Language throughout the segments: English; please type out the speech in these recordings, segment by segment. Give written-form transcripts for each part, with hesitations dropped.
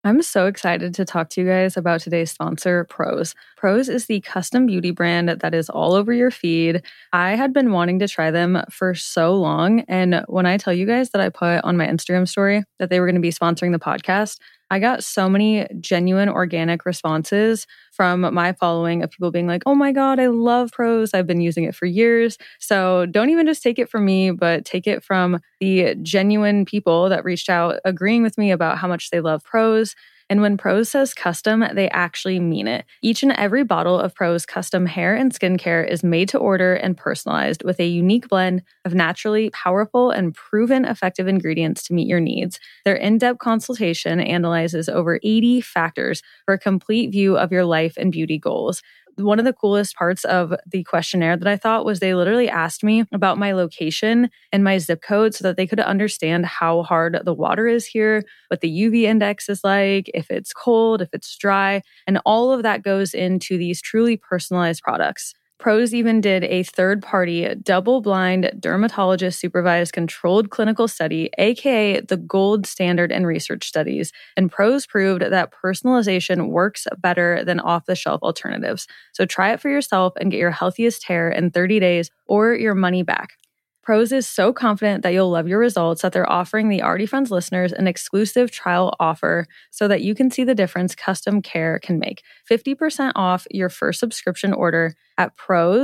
I'm so excited to talk to you guys about today's sponsor, Prose. Prose is the custom beauty brand that is all over your feed. I had been wanting to try them for so long. And when I tell you guys that I put on my Instagram story that they were going to be sponsoring the podcast, I got so many genuine organic responses from my following of people being like, oh my God, I love Prose. I've been using it for years. So don't even just take it from me, but take it from the genuine people that reached out agreeing with me about how much they love Prose. And when Prose says custom, they actually mean it. Each and every bottle of Prose custom hair and skincare is made to order and personalized with a unique blend of naturally powerful and proven effective ingredients to meet your needs. Their in-depth consultation analyzes over 80 factors for a complete view of your life and beauty goals. One of the coolest parts of the questionnaire that I thought was they literally asked me about my location and my zip code so that they could understand how hard the water is here, what the UV index is like, if it's cold, if it's dry, and all of that goes into these truly personalized products. Prose even did a third-party, double-blind, dermatologist-supervised controlled clinical study, aka the gold standard in research studies, and Prose proved that personalization works better than off-the-shelf alternatives. So try it for yourself and get your healthiest hair in 30 days or your money back. Prose is so confident that you'll love your results that they're offering the Already Friends listeners an exclusive trial offer so that you can see the difference custom care can make. 50% off your first subscription order at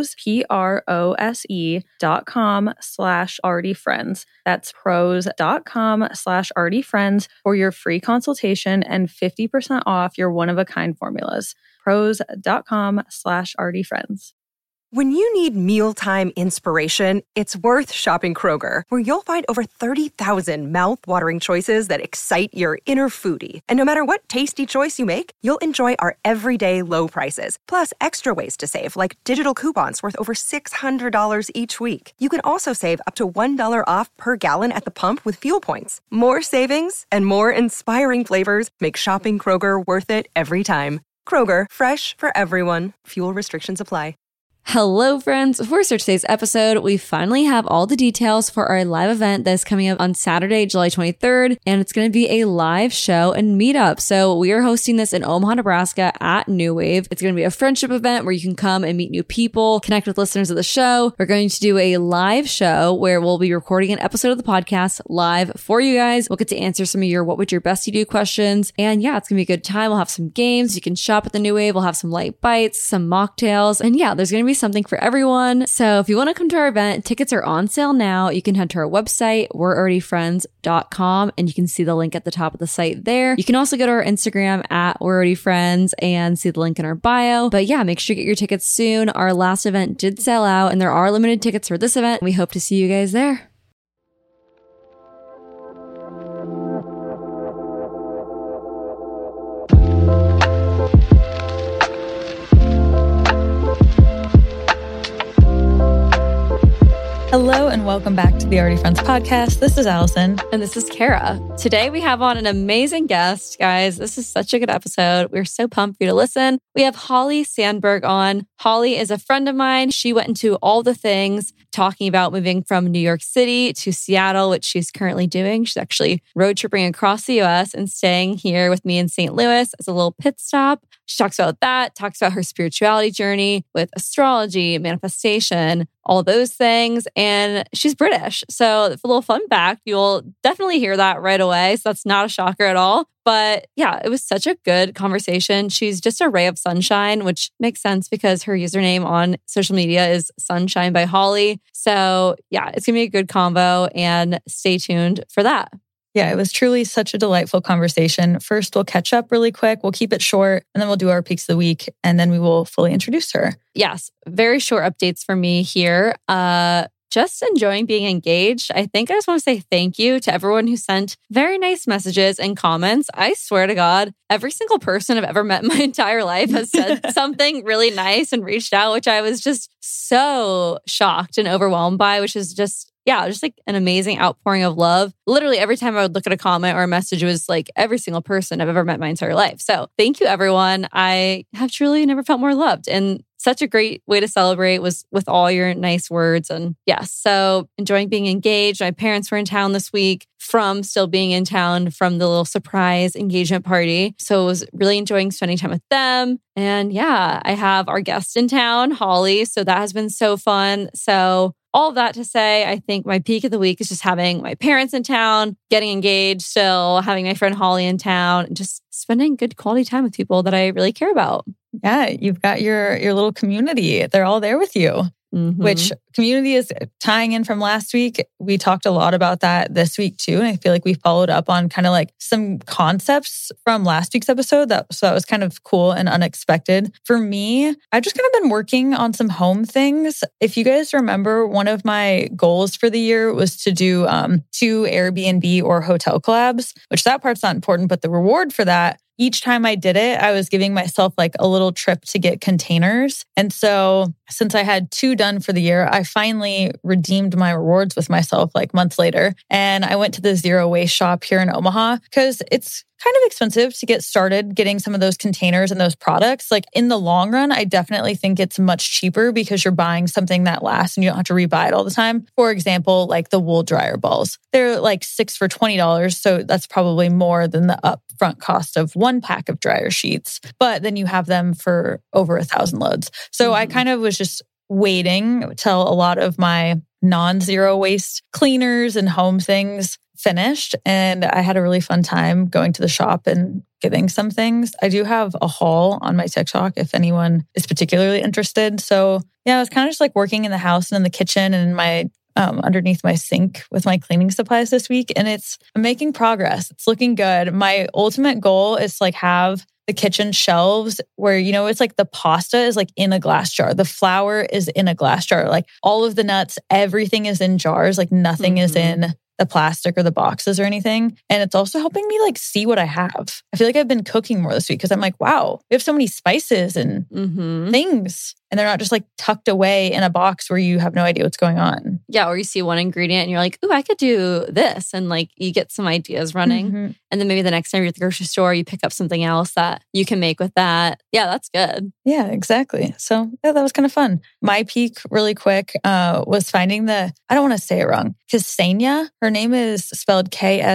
prose.com/alreadyfriends. That's prose.com/alreadyfriends for your free consultation and 50% off your one-of-a-kind formulas. prose.com/alreadyfriends. When you need mealtime inspiration, it's worth shopping Kroger, where you'll find over 30,000 mouth-watering choices that excite your inner foodie. And no matter what tasty choice you make, you'll enjoy our everyday low prices, plus extra ways to save, like digital coupons worth over $600 each week. You can also save up to $1 off per gallon at the pump with fuel points. More savings and more inspiring flavors make shopping Kroger worth it every time. Kroger, fresh for everyone. Fuel restrictions apply. Hello, friends. Before we start today's episode, we finally have all the details for our live event that's coming up on Saturday, July 23rd, and it's going to be a live show and meetup. So we are hosting this in Omaha, Nebraska at New Wave. It's going to be a friendship event where you can come and meet new people, connect with listeners of the show. We're going to do a live show where we'll be recording an episode of the podcast live for you guys. We'll get to answer some of your what would your bestie do questions. And yeah, it's going to be a good time. We'll have some games. You can shop at the New Wave. We'll have some light bites, some mocktails. And yeah, there's going to be something for everyone. So if you want to come to our event, tickets are on sale now. You can head to our website, we'realreadyfriends.com, and you can see the link at the top of the site there. You can also go to our Instagram at we'realreadyfriends and see the link in our bio. But yeah, make sure you get your tickets soon. Our last event did sell out, and there are limited tickets for this event. We hope to see you guys there. Hello and welcome back to the Already Friends podcast. This is Allison. And this is Kara. Today we have on an amazing guest, guys. This is such a good episode. We're so pumped for you to listen. We have Holly Sandberg on. Holly is a friend of mine. She went into all the things, talking about moving from New York City to Seattle, which she's currently doing. She's actually road tripping across the US and staying here with me in St. Louis as a little pit stop. She talks about that, talks about her spirituality journey with astrology, manifestation, all those things. And she's British. So a little fun fact, you'll definitely hear that right away. So that's not a shocker at all. But yeah, it was such a good conversation. She's just a ray of sunshine, which makes sense because her username on social media is Sunshine by Holly. So yeah, it's going to be a good combo and stay tuned for that. Yeah, it was truly such a delightful conversation. First, we'll catch up really quick. We'll keep it short, and then we'll do our peaks of the week, and then we will fully introduce her. Yes, very short updates for me here. Just enjoying being engaged. I think I just want to say thank you to everyone who sent very nice messages and comments. I swear to God, every single person I've ever met in my entire life has said something really nice and reached out, which I was just so shocked and overwhelmed by, which is just like an amazing outpouring of love. Literally every time I would look at a comment or a message, it was like every single person I've ever met in my entire life. So thank you, everyone. I have truly never felt more loved. And such a great way to celebrate was with all your nice words. And yes, so enjoying being engaged. My parents were in town this week from still being in town from the little surprise engagement party. So I was really enjoying spending time with them. And yeah, I have our guest in town, Holly. So that has been so fun. So all of that to say, I think my peak of the week is just having my parents in town, getting engaged still, having my friend Holly in town, and just spending good quality time with people that I really care about. Yeah, you've got your little community. They're all there with you. Which community is tying in from last week. We talked a lot about that this week too. And I feel like we followed up on kind of like some concepts from last week's episode. So that was kind of cool and unexpected. For me, I've just kind of been working on some home things. If you guys remember, one of my goals for the year was to do 2 Airbnb or hotel collabs, which that part's not important, but the reward for that, each time I did it, I was giving myself like a little trip to get containers. And so since I had 2 done for the year, I finally redeemed my rewards with myself like months later. And I went to the Zero Waste shop here in Omaha because it's kind of expensive to get started getting some of those containers and those products. Like in the long run, I definitely think it's much cheaper because you're buying something that lasts and you don't have to rebuy it all the time. For example, like the wool dryer balls. They're like 6 for $20. So that's probably more than the upfront cost of 1 pack of dryer sheets. But then you have them for over 1,000 loads. So I kind of was just waiting till a lot of my non-zero waste cleaners and home things finished. And I had a really fun time going to the shop and getting some things. I do have a haul on my TikTok if anyone is particularly interested. So yeah, I was kind of just like working in the house and in the kitchen and in my underneath my sink with my cleaning supplies this week. And I'm making progress. It's looking good. My ultimate goal is to like have the kitchen shelves where, it's like the pasta is like in a glass jar. The flour is in a glass jar. Like all of the nuts, everything is in jars. Like nothing is in the plastic or the boxes or anything. And it's also helping me like see what I have. I feel like I've been cooking more this week because I'm like, wow, we have so many spices and things. And they're not just like tucked away in a box where you have no idea what's going on. Yeah, or you see one ingredient and you're like, ooh, I could do this. And like you get some ideas running. And then maybe the next time you're at the grocery store, you pick up something else that you can make with that. Yeah, that's good. Yeah, exactly. So yeah, that was kind of fun. My peak really quick was finding I don't want to say it wrong, Ksenia. Her name is spelled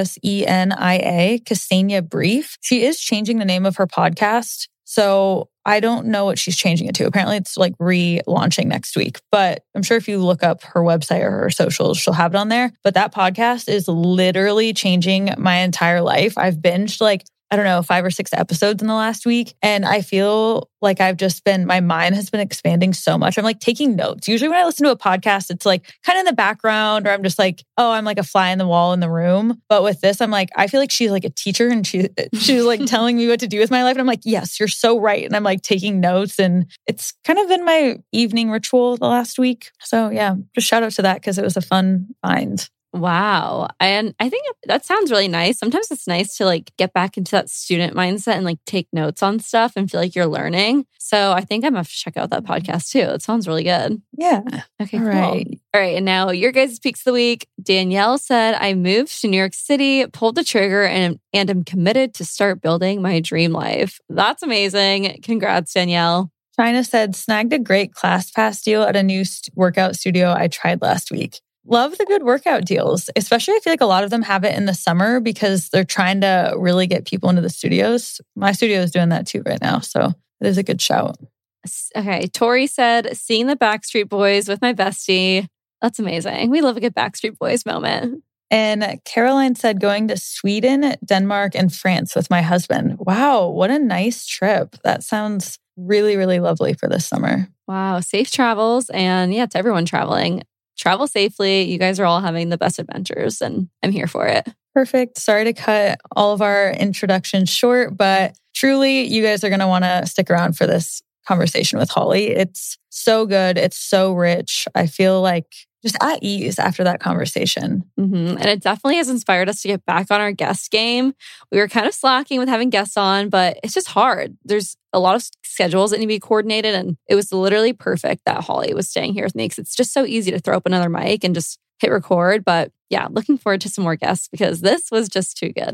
Ksenia, Ksenia Brief. She is changing the name of her podcast. So I don't know what she's changing it to. Apparently it's like relaunching next week, but I'm sure if you look up her website or her socials, she'll have it on there. But that podcast is literally changing my entire life. I've binged like, 5 or 6 episodes in the last week. And I feel like my mind has been expanding so much. I'm like taking notes. Usually when I listen to a podcast, it's like kind of in the background or I'm just like, oh, I'm like a fly in the wall in the room. But with this, I'm like, I feel like she's like a teacher and she's like telling me what to do with my life. And I'm like, yes, you're so right. And I'm like taking notes and it's kind of been my evening ritual the last week. So yeah, just shout out to that because it was a fun find. Wow. And I think that sounds really nice. Sometimes it's nice to like get back into that student mindset and like take notes on stuff and feel like you're learning. So I think I'm going to have to check out that podcast too. It sounds really good. Yeah. Okay, cool. All right. And now your guys' peaks of the week. Danielle said, I moved to New York City, pulled the trigger and am committed to start building my dream life. That's amazing. Congrats, Danielle. China said, snagged a great ClassPass deal at a new workout studio I tried last week. Love the good workout deals, especially I feel like a lot of them have it in the summer because they're trying to really get people into the studios. My studio is doing that too right now. So it is a good shout. Okay. Tori said, seeing the Backstreet Boys with my bestie. That's amazing. We love a good Backstreet Boys moment. And Caroline said, going to Sweden, Denmark, and France with my husband. Wow, what a nice trip. That sounds really, really lovely for this summer. Wow. Safe travels. And yeah, to everyone traveling. Travel safely. You guys are all having the best adventures and I'm here for it. Perfect. Sorry to cut all of our introductions short, but truly you guys are going to want to stick around for this conversation with Holly. It's so good. It's so rich. I feel like just at ease after that conversation. And it definitely has inspired us to get back on our guest game. We were kind of slacking with having guests on, but it's just hard. There's a lot of schedules that need to be coordinated. And it was literally perfect that Holly was staying here with me because it's just so easy to throw up another mic and just hit record. But yeah, looking forward to some more guests because this was just too good.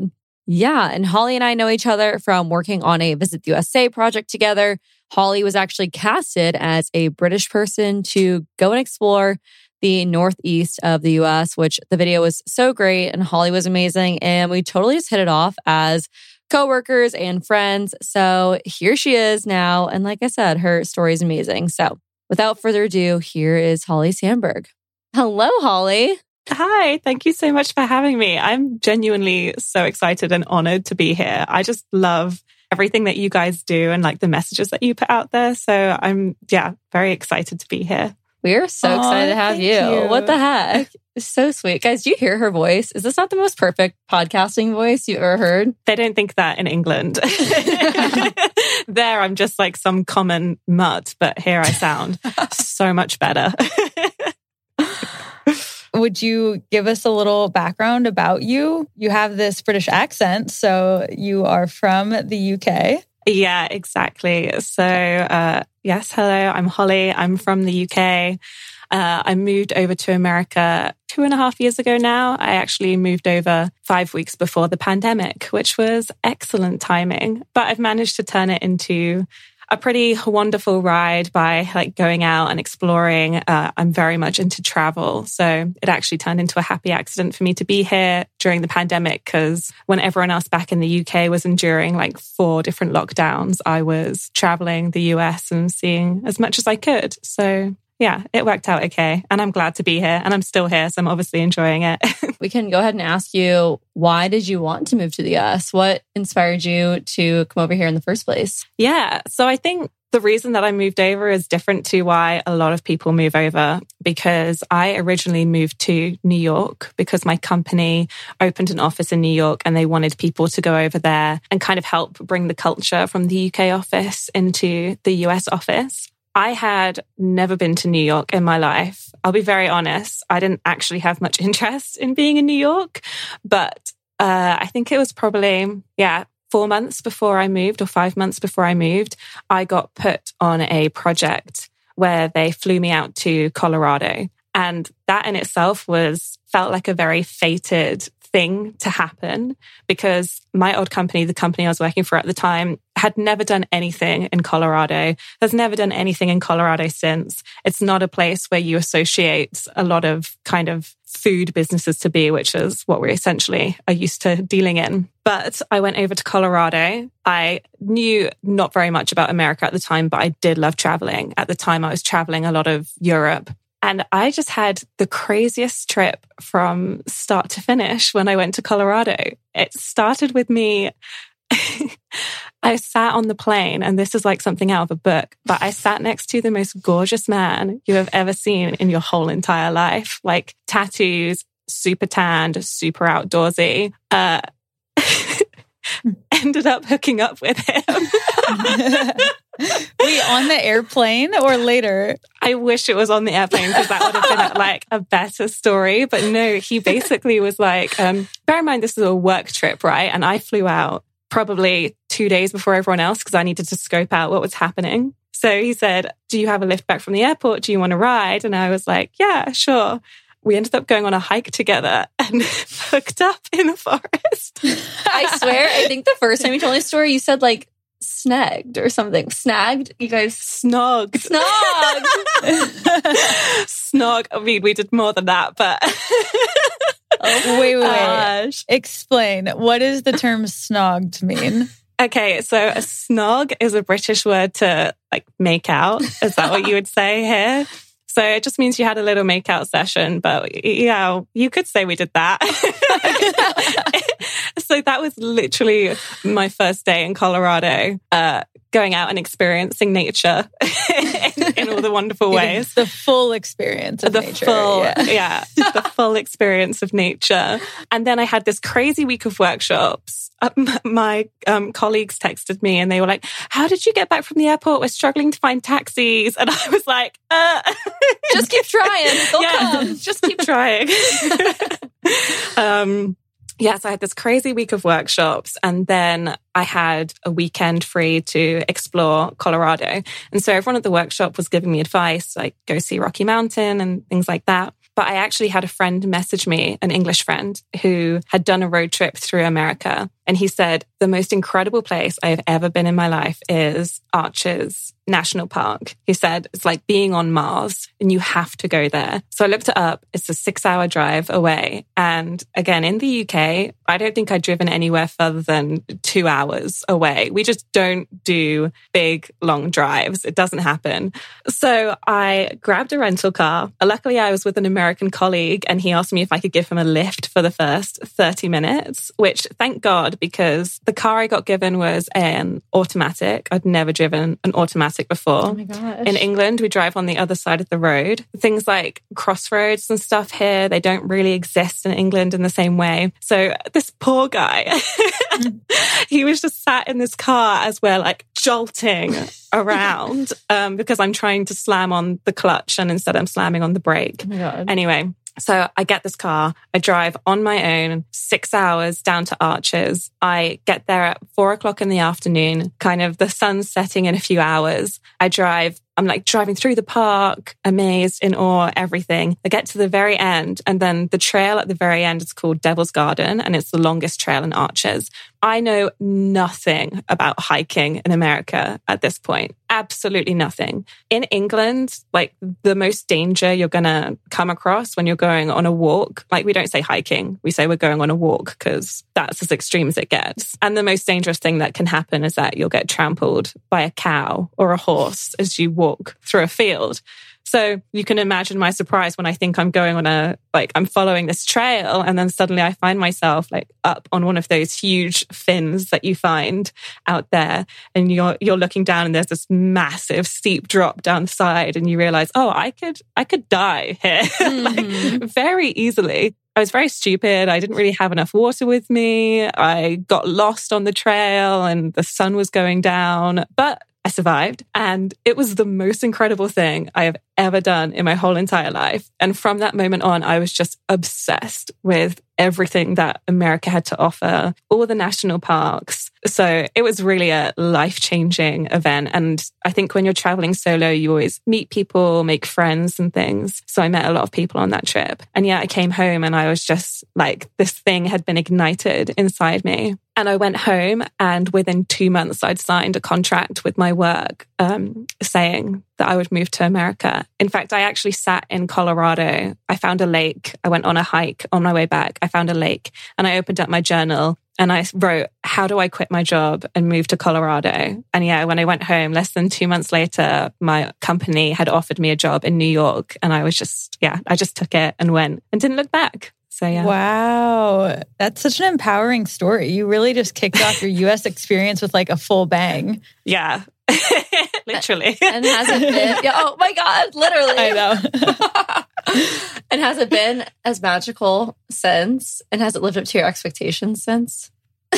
Yeah, and Holly and I know each other from working on a Visit the USA project together. Holly was actually casted as a British person to go and explore the northeast of the US, which the video was so great and Holly was amazing. And we totally just hit it off as coworkers and friends. So here she is now. And like I said, her story is amazing. So without further ado, here is Holly Sandberg. Hello, Holly. Hi, thank you so much for having me. I'm genuinely so excited and honored to be here. I just love everything that you guys do and like the messages that you put out there. So I'm, very excited to be here. We're so excited to have you. What the heck? It's so sweet. Guys, do you hear her voice? Is this not the most perfect podcasting voice you've ever heard? They don't think that in England. There, I'm just like some common mutt, but here I sound so much better. Would you give us a little background about you? You have this British accent, so you are from the UK. Yeah, exactly. So, yes, hello, I'm Holly. I'm from the UK. I moved over to America 2.5 years ago now. I actually moved over 5 weeks before the pandemic, which was excellent timing. But I've managed to turn it into a pretty wonderful ride by like going out and exploring. I'm very much into travel. So it actually turned into a happy accident for me to be here during the pandemic, because when everyone else back in the UK was enduring like 4 different lockdowns, I was traveling the US and seeing as much as I could. So yeah, it worked out okay. And I'm glad to be here. And I'm still here, so I'm obviously enjoying it. We can go ahead and ask you, why did you want to move to the US? What inspired you to come over here in the first place? Yeah, so I think the reason that I moved over is different to why a lot of people move over, because I originally moved to New York because my company opened an office in New York and they wanted people to go over there and kind of help bring the culture from the UK office into the US office. I had never been to New York in my life. I'll be very honest. I didn't actually have much interest in being in New York, but I think it was probably, 4 months before I moved or 5 months before I moved, I got put on a project where they flew me out to Colorado. And that in itself felt like a very fated thing to happen, because my old company, the company I was working for at the time, had never done anything in Colorado. Has never done anything in Colorado since. It's not a place where you associate a lot of kind of food businesses to be, which is what we essentially are used to dealing in. But I went over to Colorado. I knew not very much about America at the time, but I did love traveling. At the time, I was traveling a lot of Europe. And I just had the craziest trip from start to finish when I went to Colorado. It started with me. I sat on the plane, and this is like something out of a book, but I sat next to the most gorgeous man you have ever seen in your whole entire life. Like tattoos, super tanned, super outdoorsy. Ended up hooking up with him. Wait, on the airplane or later? I wish it was on the airplane, because that would have been like a better story. But no, he basically was like, bear in mind, this is a work trip, right? And I flew out probably 2 days before everyone else because I needed to scope out what was happening. So he said, do you have a lift back from the airport? Do you want to ride? And I was like, yeah, sure. We ended up going on a hike together and hooked up in the forest. I swear, I think the first time you told me the story, you said like snagged or something. Snagged? You guys? Snogged. Snog. I mean, we did more than that, but... Wait. Explain. What does the term snogged mean? Okay, so a snog is a British word to like make out. Is that what you would say here? So it just means you had a little makeout session, but yeah, you could say we did that. So that was literally my first day in Colorado, going out and experiencing nature in all the wonderful ways. The full experience of nature. The full experience of nature. And then I had this crazy week of workshops. My colleagues texted me and they were like, how did you get back from the airport? We're struggling to find taxis. And I was like, just keep trying. They'll come. Just keep trying. So I had this crazy week of workshops, and then I had a weekend free to explore Colorado. And so everyone at the workshop was giving me advice, like go see Rocky Mountain and things like that. But I actually had a friend message me, an English friend, who had done a road trip through America. And he said, the most incredible place I have ever been in my life is Arches National Park. He said, it's like being on Mars and you have to go there. So I looked it up. It's a 6-hour drive away. And again, in the UK, I don't think I'd driven anywhere further than 2 hours away. We just don't do big, long drives. It doesn't happen. So I grabbed a rental car. Luckily, I was with an American colleague and he asked me if I could give him a lift for the first 30 minutes, which thank God, because the car I got given was an automatic. I'd never driven an automatic before. Oh my gosh. In England, we drive on the other side of the road. Things like crossroads and stuff here, they don't really exist in England in the same way. So this poor guy, he was just sat in this car as we're like jolting around because I'm trying to slam on the clutch and instead I'm slamming on the brake. Oh my God. Anyway, so I get this car, I drive on my own 6 hours down to Arches. I get there at 4:00 in the afternoon, kind of the sun's setting in a few hours. I'm like driving through the park, amazed, in awe, everything. I get to the very end and then the trail at the very end is called Devil's Garden and it's the longest trail in Arches. I know nothing about hiking in America at this point. Absolutely nothing. In England, like the most danger you're going to come across when you're going on a walk, like we don't say hiking, we say we're going on a walk because that's as extreme as it gets. And the most dangerous thing that can happen is that you'll get trampled by a cow or a horse as you walk through a field. So you can imagine my surprise when I think I'm going on I'm following this trail and then suddenly I find myself like up on one of those huge fins that you find out there and you're looking down and there's this massive steep drop down the side and you realize, oh, I could die here like very easily. I was very stupid. I didn't really have enough water with me. I got lost on the trail and the sun was going down, but I survived. And it was the most incredible thing I have ever done in my whole entire life. And from that moment on, I was just obsessed with everything that America had to offer, all the national parks. So it was really a life-changing event. And I think when you're traveling solo, you always meet people, make friends and things. So I met a lot of people on that trip. And yeah, I came home and I was just like, this thing had been ignited inside me. And I went home and within 2 months, I'd signed a contract with my work saying that I would move to America. In fact, I actually sat in Colorado. I found a lake. I went on a hike on my way back. I found a lake and I opened up my journal and I wrote, how do I quit my job and move to Colorado? And yeah, when I went home, less than 2 months later, my company had offered me a job in New York. And I was just, I just took it and went and didn't look back. So yeah. Wow. That's such an empowering story. You really just kicked off your US experience with like a full bang. Yeah. Literally. And has it been? Yeah, oh my God, literally. I know. And has it been as magical since? And has it lived up to your expectations since?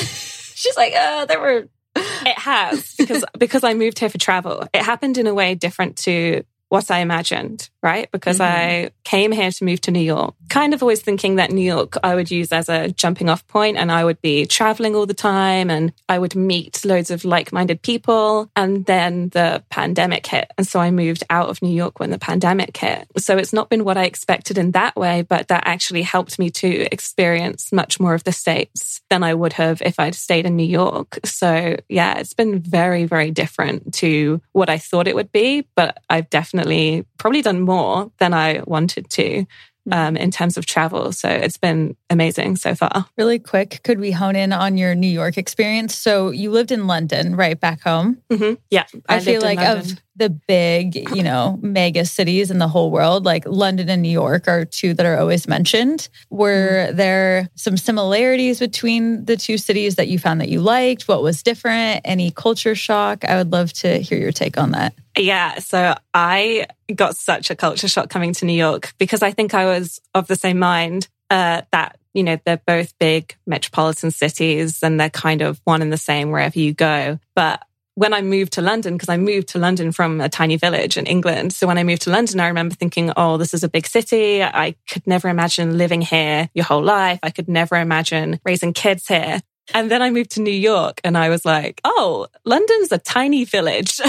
She's like, there were... It has, because I moved here for travel. It happened in a way different to what I imagined, right? Because I came here to move to New York, kind of always thinking that New York I would use as a jumping off point and I would be traveling all the time and I would meet loads of like-minded people. And then the pandemic hit. And so I moved out of New York when the pandemic hit. So it's not been what I expected in that way, but that actually helped me to experience much more of the States than I would have if I'd stayed in New York. So yeah, it's been very, very different to what I thought it would be, but I've definitely probably done more than I wanted to in terms of travel. So it's been amazing so far. Really quick, could we hone in on your New York experience? So you lived in London, right, back home? Mm-hmm. Yeah. I feel like of the big, mega cities in the whole world, like London and New York are two that are always mentioned. Were there some similarities between the two cities that you found that you liked? What was different? Any culture shock? I would love to hear your take on that. Yeah, so I got such a culture shock coming to New York because I think I was of the same mind that, they're both big metropolitan cities and they're kind of one and the same wherever you go. But when I moved to London, because I moved to London from a tiny village in England. So when I moved to London, I remember thinking, oh, this is a big city. I could never imagine living here your whole life. I could never imagine raising kids here. And then I moved to New York and I was like, oh, London's a tiny village.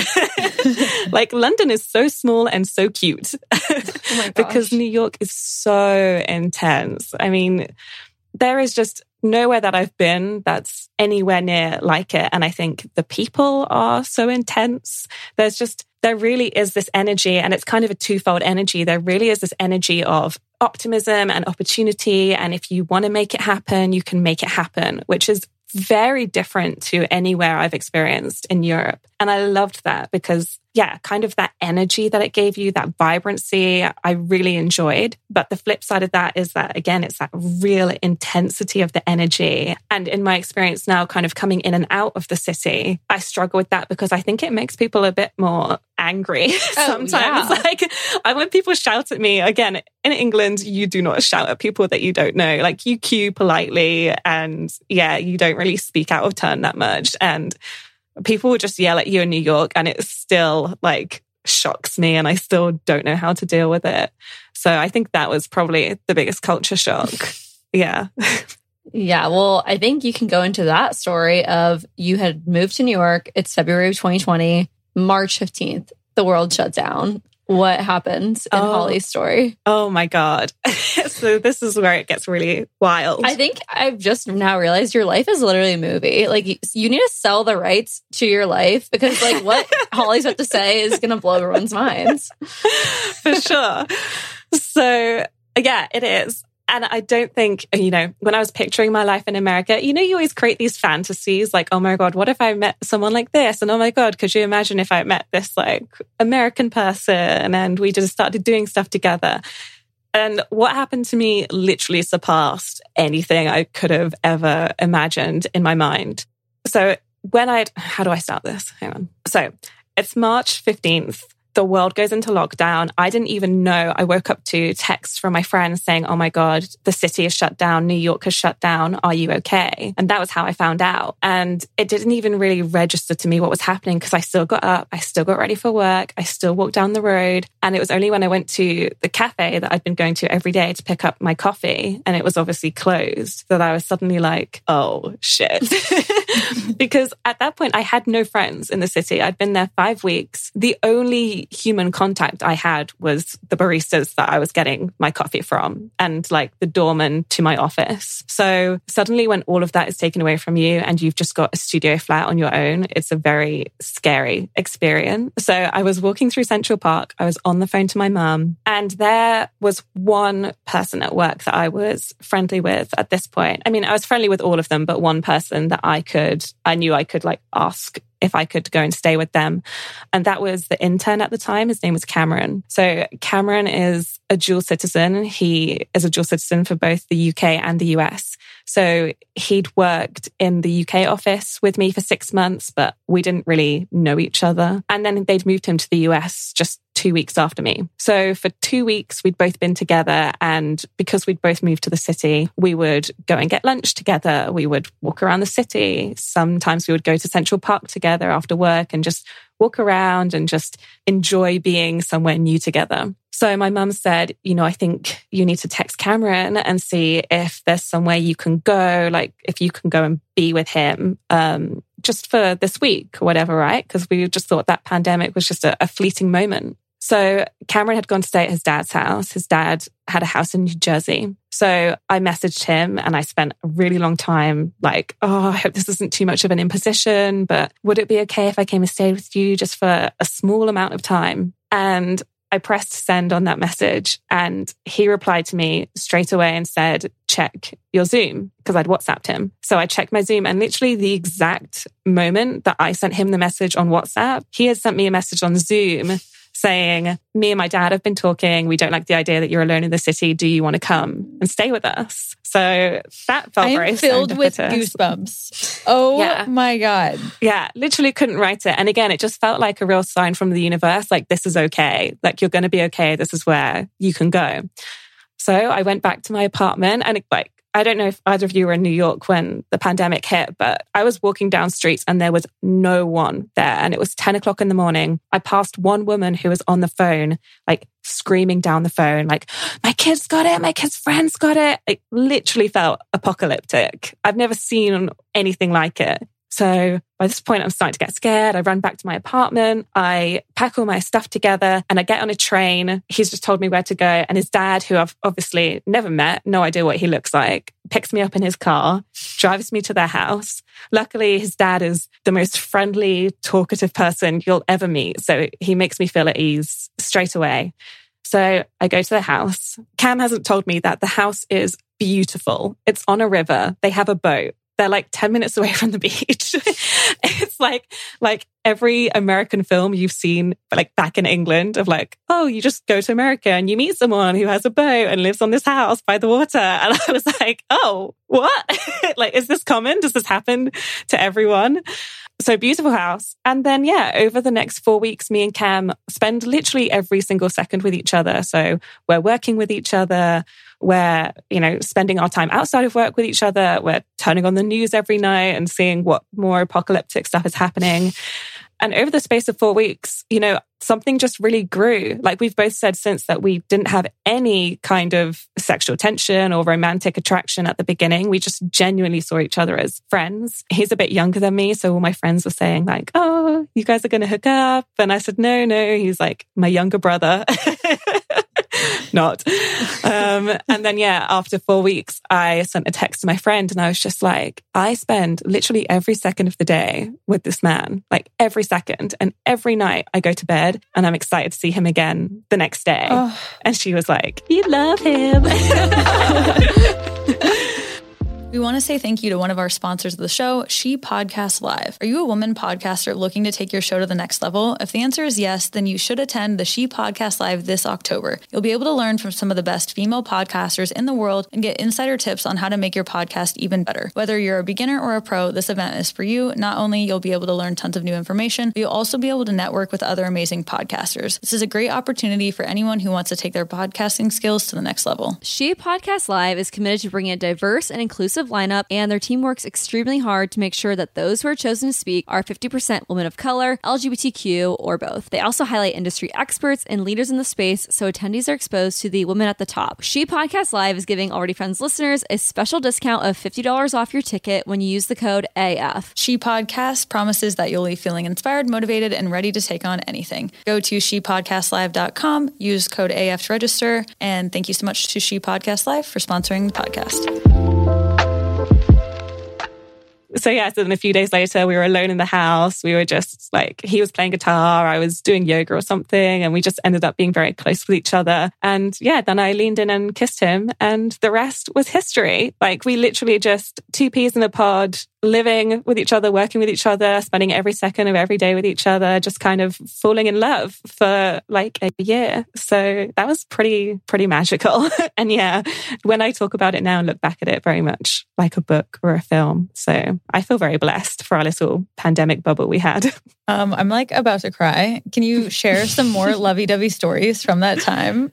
Like London is so small and so cute. Oh my gosh. Because New York is so intense. I mean, there is just nowhere that I've been that's anywhere near like it. And I think the people are so intense. There really is this energy, and it's kind of a twofold energy. There really is this energy of optimism and opportunity. And if you want to make it happen, you can make it happen, which is very different to anywhere I've experienced in Europe. And I loved that because, kind of that energy that it gave you, that vibrancy, I really enjoyed. But the flip side of that is that, again, it's that real intensity of the energy. And in my experience now, kind of coming in and out of the city, I struggle with that because I think it makes people a bit more angry sometimes. Yeah. Like, when people shout at me, again, in England, you do not shout at people that you don't know. Like, you queue politely and you don't really speak out of turn that much. And people will just yell at you in New York and it still like shocks me and I still don't know how to deal with it. So I think that was probably the biggest culture shock. Yeah. Yeah, well, I think you can go into that story of you had moved to New York. It's February of 2020, March 15th, the world shut down. What happens in Holly's story? Oh my God. So this is where it gets really wild. I think I've just now realized your life is literally a movie. Like, you need to sell the rights to your life because like what Holly's about to say is going to blow everyone's minds. For sure. So yeah, it is. And I don't think, when I was picturing my life in America, you always create these fantasies like, oh my God, what if I met someone like this? And oh my God, could you imagine if I met this like American person and we just started doing stuff together? And what happened to me literally surpassed anything I could have ever imagined in my mind. So how do I start this? Hang on. So it's March 15th. The world goes into lockdown. I didn't even know. I woke up to texts from my friends saying, oh my God, the city is shut down. New York has shut down. Are you okay? And that was how I found out. And it didn't even really register to me what was happening because I still got up. I still got ready for work. I still walked down the road. And it was only when I went to the cafe that I'd been going to every day to pick up my coffee, and it was obviously closed, that I was suddenly like, oh shit. Because at that point, I had no friends in the city. I'd been there 5 weeks. The only human contact I had was the baristas that I was getting my coffee from and like the doorman to my office. So suddenly when all of that is taken away from you and you've just got a studio flat on your own, it's a very scary experience. So I was walking through Central Park. I was on the phone to my mum, and there was one person at work that I was friendly with at this point. I mean, I was friendly with all of them, but one person that I knew I could like ask if I could go and stay with them. And that was the intern at the time. His name was Cameron. So Cameron is a dual citizen. He is a dual citizen for both the UK and the US. So he'd worked in the UK office with me for 6 months, but we didn't really know each other. And then they'd moved him to the US just 2 weeks after me. So for 2 weeks, we'd both been together. And because we'd both moved to the city, we would go and get lunch together. We would walk around the city. Sometimes we would go to Central Park together after work and just walk around and just enjoy being somewhere new together. So my mum said, I think you need to text Cameron and see if there's somewhere you can go, like if you can go and be with him just for this week or whatever, right? Because we just thought that pandemic was just a fleeting moment. So Cameron had gone to stay at his dad's house. His dad had a house in New Jersey. So I messaged him and I spent a really long time like, I hope this isn't too much of an imposition, but would it be okay if I came and stayed with you just for a small amount of time? And I pressed send on that message and he replied to me straight away and said, check your Zoom, because I'd WhatsApped him. So I checked my Zoom, and literally the exact moment that I sent him the message on WhatsApp, he had sent me a message on Zoom saying, me and my dad have been talking. We don't like the idea that you're alone in the city. Do you want to come and stay with us? So that felt very filled with goosebumps. Oh my God. Yeah, literally couldn't write it. And again, it just felt like a real sign from the universe. Like, this is okay. Like, you're going to be okay. This is where you can go. So I went back to my apartment, and I don't know if either of you were in New York when the pandemic hit, but I was walking down streets and there was no one there. And it was 10 o'clock in the morning. I passed one woman who was on the phone, like screaming down the phone, like, my kid's got it. My kid's friend's got it. It literally felt apocalyptic. I've never seen anything like it. So by this point, I'm starting to get scared. I run back to my apartment. I pack all my stuff together and I get on a train. He's just told me where to go. And his dad, who I've obviously never met, no idea what he looks like, picks me up in his car, drives me to their house. Luckily, his dad is the most friendly, talkative person you'll ever meet. So he makes me feel at ease straight away. So I go to the house. Cam hasn't told me that the house is beautiful. It's on a river. They have a boat. They're like 10 minutes away from the beach. It's like every American film you've seen, like back in England, of like, oh, you just go to America and you meet someone who has a boat and lives on this house by the water. And I was like, oh, what? Like, is this common? Does this happen to everyone? So beautiful house. And then, yeah, over the next 4 weeks, me and Cam spend literally every single second with each other. So we're working with each other. We're, spending our time outside of work with each other. We're turning on the news every night and seeing what more apocalyptic stuff is happening. And over the space of 4 weeks, something just really grew. Like we've both said since that we didn't have any kind of sexual tension or romantic attraction at the beginning. We just genuinely saw each other as friends. He's a bit younger than me. So all my friends were saying like, oh, you guys are going to hook up. And I said, no. He's like my younger brother. Not. And then, after 4 weeks, I sent a text to my friend and I was just like, I spend literally every second of the day with this man, like every second. And every night I go to bed and I'm excited to see him again the next day. Oh. And she was like, you love him. We want to say thank you to one of our sponsors of the show, She Podcasts Live. Are you a woman podcaster looking to take your show to the next level? If the answer is yes, then you should attend the She Podcasts Live this October. You'll be able to learn from some of the best female podcasters in the world and get insider tips on how to make your podcast even better. Whether you're a beginner or a pro, this event is for you. Not only you'll be able to learn tons of new information, but you'll also be able to network with other amazing podcasters. This is a great opportunity for anyone who wants to take their podcasting skills to the next level. She Podcasts Live is committed to bringing a diverse and inclusive lineup, and their team works extremely hard to make sure that those who are chosen to speak are 50% women of color, LGBTQ, or both. They also highlight industry experts and leaders in the space, so attendees are exposed to the women at the top. She Podcasts Live is giving Already Friends listeners a special discount of $50 off your ticket when you use the code AF. She Podcast promises that you'll leave feeling inspired, motivated, and ready to take on anything. Go to shepodcastlive.com, use code AF to register, and thank you so much to She Podcasts Live for sponsoring the podcast. So then a few days later, we were alone in the house. We were just like, he was playing guitar, I was doing yoga or something. And we just ended up being very close with each other. And then I leaned in and kissed him and the rest was history. Like we literally just two peas in a pod, living with each other, working with each other, spending every second of every day with each other, just kind of falling in love for like a year. So that was pretty magical. And when I talk about it now and look back at it, very much like a book or a film. So I feel very blessed for our little pandemic bubble we had. I'm like about to cry. Can you share some more lovey-dovey stories from that time?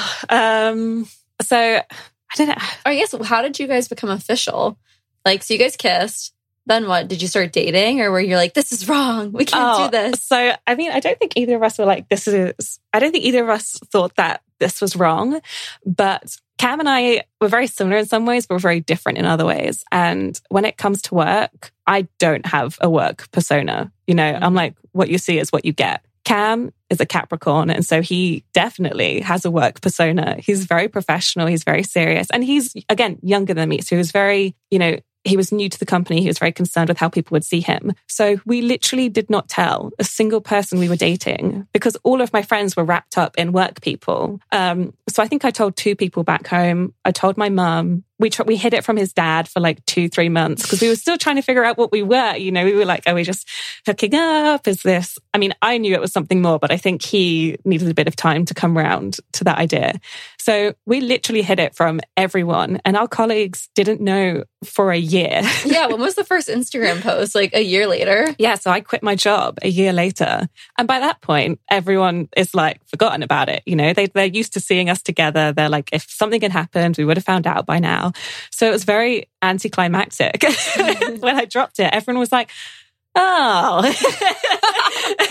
So I don't know. I guess, how did you guys become official? Like, so you guys kissed, then what? Did you start dating, or were you like, this is wrong, we can't do this? So, I mean, I don't think either of us were like, I don't think either of us thought that this was wrong, but Cam and I were very similar in some ways, but we're very different in other ways. And when it comes to work, I don't have a work persona. I'm like, what you see is what you get. Cam is a Capricorn, and so he definitely has a work persona. He's very professional, he's very serious, and he's, again, younger than me. So he was very, he was new to the company. He was very concerned with how people would see him. So we literally did not tell a single person we were dating because all of my friends were wrapped up in work people. So I think I told 2 people back home. I told my mum. We hid it from his dad for like 2-3 months because we were still trying to figure out what we were. We were like, are we just hooking up? Is this? I mean, I knew it was something more, but I think he needed a bit of time to come around to that idea. So we literally hid it from everyone, and our colleagues didn't know for a year. Yeah, when was the first Instagram post? Like a year later? Yeah, so I quit my job a year later. And by that point, everyone is like forgotten about it. They're used to seeing us together. They're like, if something had happened, we would have found out by now. So it was very anticlimactic. When I dropped it, everyone was like, oh,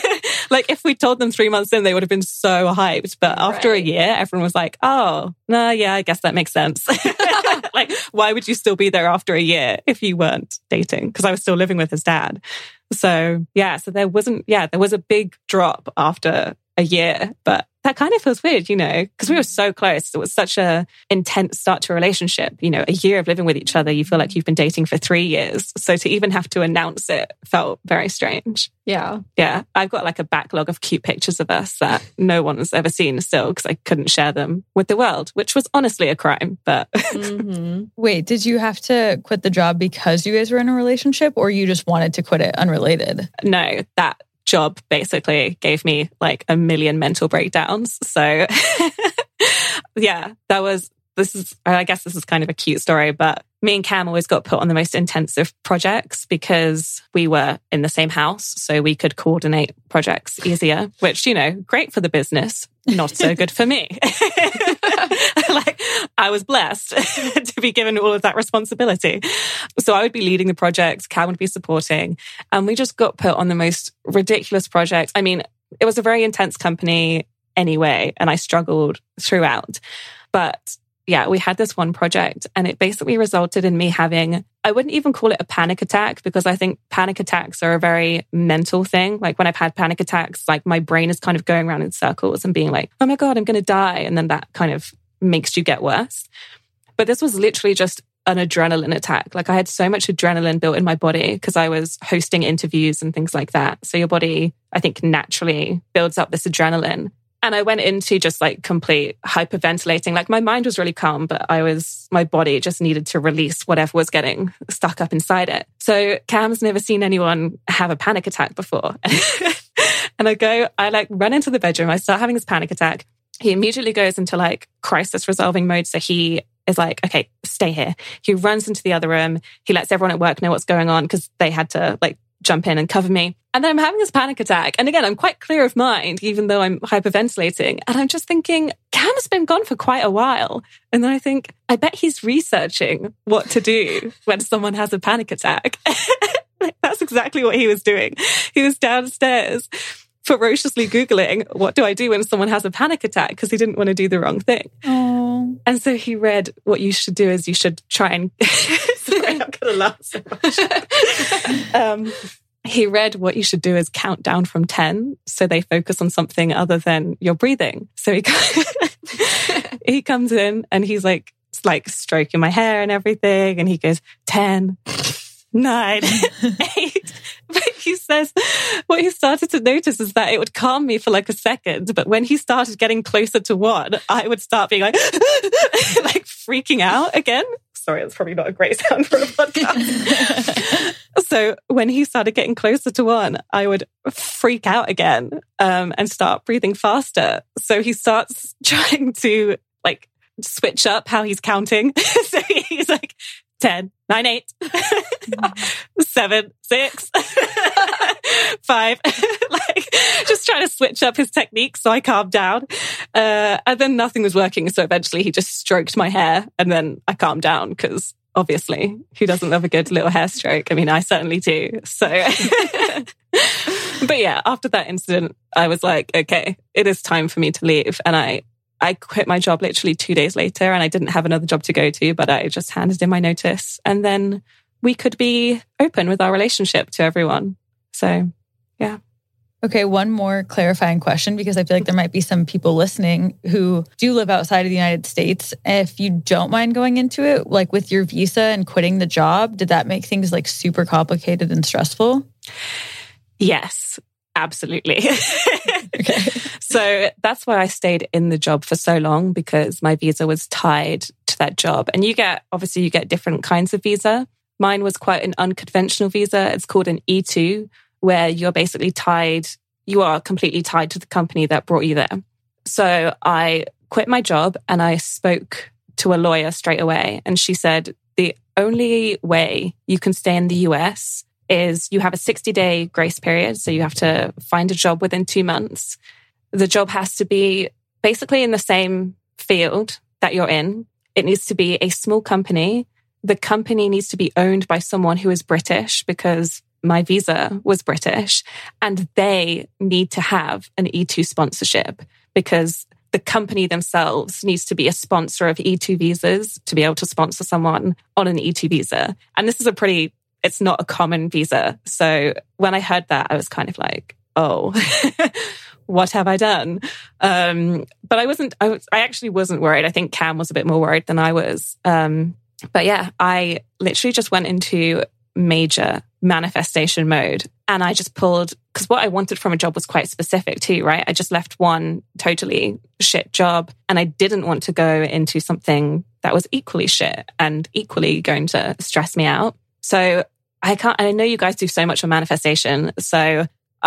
Like if we told them 3 months in, they would have been so hyped. But after a year, everyone was like, oh, no, yeah, I guess that makes sense. Like, why would you still be there after a year if you weren't dating? Because I was still living with his dad. So yeah, so there was a big drop after a year, but that kind of feels weird, because we were so close. It was such a intense start to a relationship. A year of living with each other, you feel like you've been dating for 3 years. So to even have to announce it felt very strange. Yeah. Yeah. I've got like a backlog of cute pictures of us that no one's ever seen still because I couldn't share them with the world, which was honestly a crime. But Wait, did you have to quit the job because you guys were in a relationship, or you just wanted to quit it unrelated? No, that job basically gave me like a million mental breakdowns. So yeah, I guess this is kind of a cute story, but me and Cam always got put on the most intensive projects because we were in the same house. So we could coordinate projects easier, which, great for the business, not so good for me. Like I was blessed to be given all of that responsibility. So I would be leading the projects, Cam would be supporting, and we just got put on the most ridiculous projects. I mean, it was a very intense company anyway, and I struggled throughout. But yeah, we had this one project and it basically resulted in me having, I wouldn't even call it a panic attack because I think panic attacks are a very mental thing. Like when I've had panic attacks, like my brain is kind of going around in circles and being like, oh my God, I'm going to die. And then that kind of makes you get worse. But this was literally just an adrenaline attack. Like I had so much adrenaline built in my body because I was hosting interviews and things like that. So your body, I think, naturally builds up this adrenaline. And I went into just like complete hyperventilating. Like my mind was really calm, but my body just needed to release whatever was getting stuck up inside it. So Cam's never seen anyone have a panic attack before. And I like run into the bedroom. I start having this panic attack. He immediately goes into like crisis resolving mode. So he is like, okay, stay here. He runs into the other room. He lets everyone at work know what's going on because they had to like jump in and cover me. And then I'm having this panic attack. And again, I'm quite clear of mind, even though I'm hyperventilating. And I'm just thinking, Cam's been gone for quite a while. And then I think, I bet he's researching what to do when someone has a panic attack. That's exactly what he was doing. He was downstairs ferociously Googling, what do I do when someone has a panic attack? Because he didn't want to do the wrong thing. Oh. And so he read, what you should do is you should try and... Sorry, I'm going to laugh so much. He read what you should do is count down from 10 so they focus on something other than your breathing. So he comes in and he's like stroking my hair and everything. And he goes, 10, 9, 8. But he says what he started to notice is that it would calm me for like a second. But when he started getting closer to 1, I would start being like, like freaking out again. Sorry, that's probably not a great sound for a podcast. So when he started getting closer to 1, I would freak out again and start breathing faster. So he starts trying to like switch up how he's counting. So he's like 10, 9, 8, 7, 6, 5, like just trying to switch up his technique so I calmed down. And then nothing was working. So eventually he just stroked my hair and then I calmed down because obviously who doesn't love a good little hair stroke? I mean, I certainly do. So, but yeah, after that incident, I was like, okay, it is time for me to leave. And I quit my job literally 2 days later and I didn't have another job to go to, but I just handed in my notice and then we could be open with our relationship to everyone. So, yeah. Okay, one more clarifying question because I feel like there might be some people listening who do live outside of the United States. If you don't mind going into it, like with your visa and quitting the job, did that make things like super complicated and stressful? Yes, absolutely. Okay. So that's why I stayed in the job for so long because my visa was tied to that job. And you get different kinds of visa. Mine was quite an unconventional visa. It's called an E2, where you're basically you are completely tied to the company that brought you there. So I quit my job and I spoke to a lawyer straight away. And she said, the only way you can stay in the US is you have a 60-day grace period. So you have to find a job within 2 months. The job has to be basically in the same field that you're in. It needs to be a small company. The company needs to be owned by someone who is British because my visa was British and they need to have an E2 sponsorship because the company themselves needs to be a sponsor of E2 visas to be able to sponsor someone on an E2 visa. And this is it's not a common visa. So when I heard that, I was kind of like, oh, what have I done? But I actually wasn't worried. I think Cam was a bit more worried than I was. But yeah, I literally just went into major manifestation mode. And I just pulled, because what I wanted from a job was quite specific too, right? I just left one totally shit job and I didn't want to go into something that was equally shit and equally going to stress me out. So I know you guys do so much on manifestation. So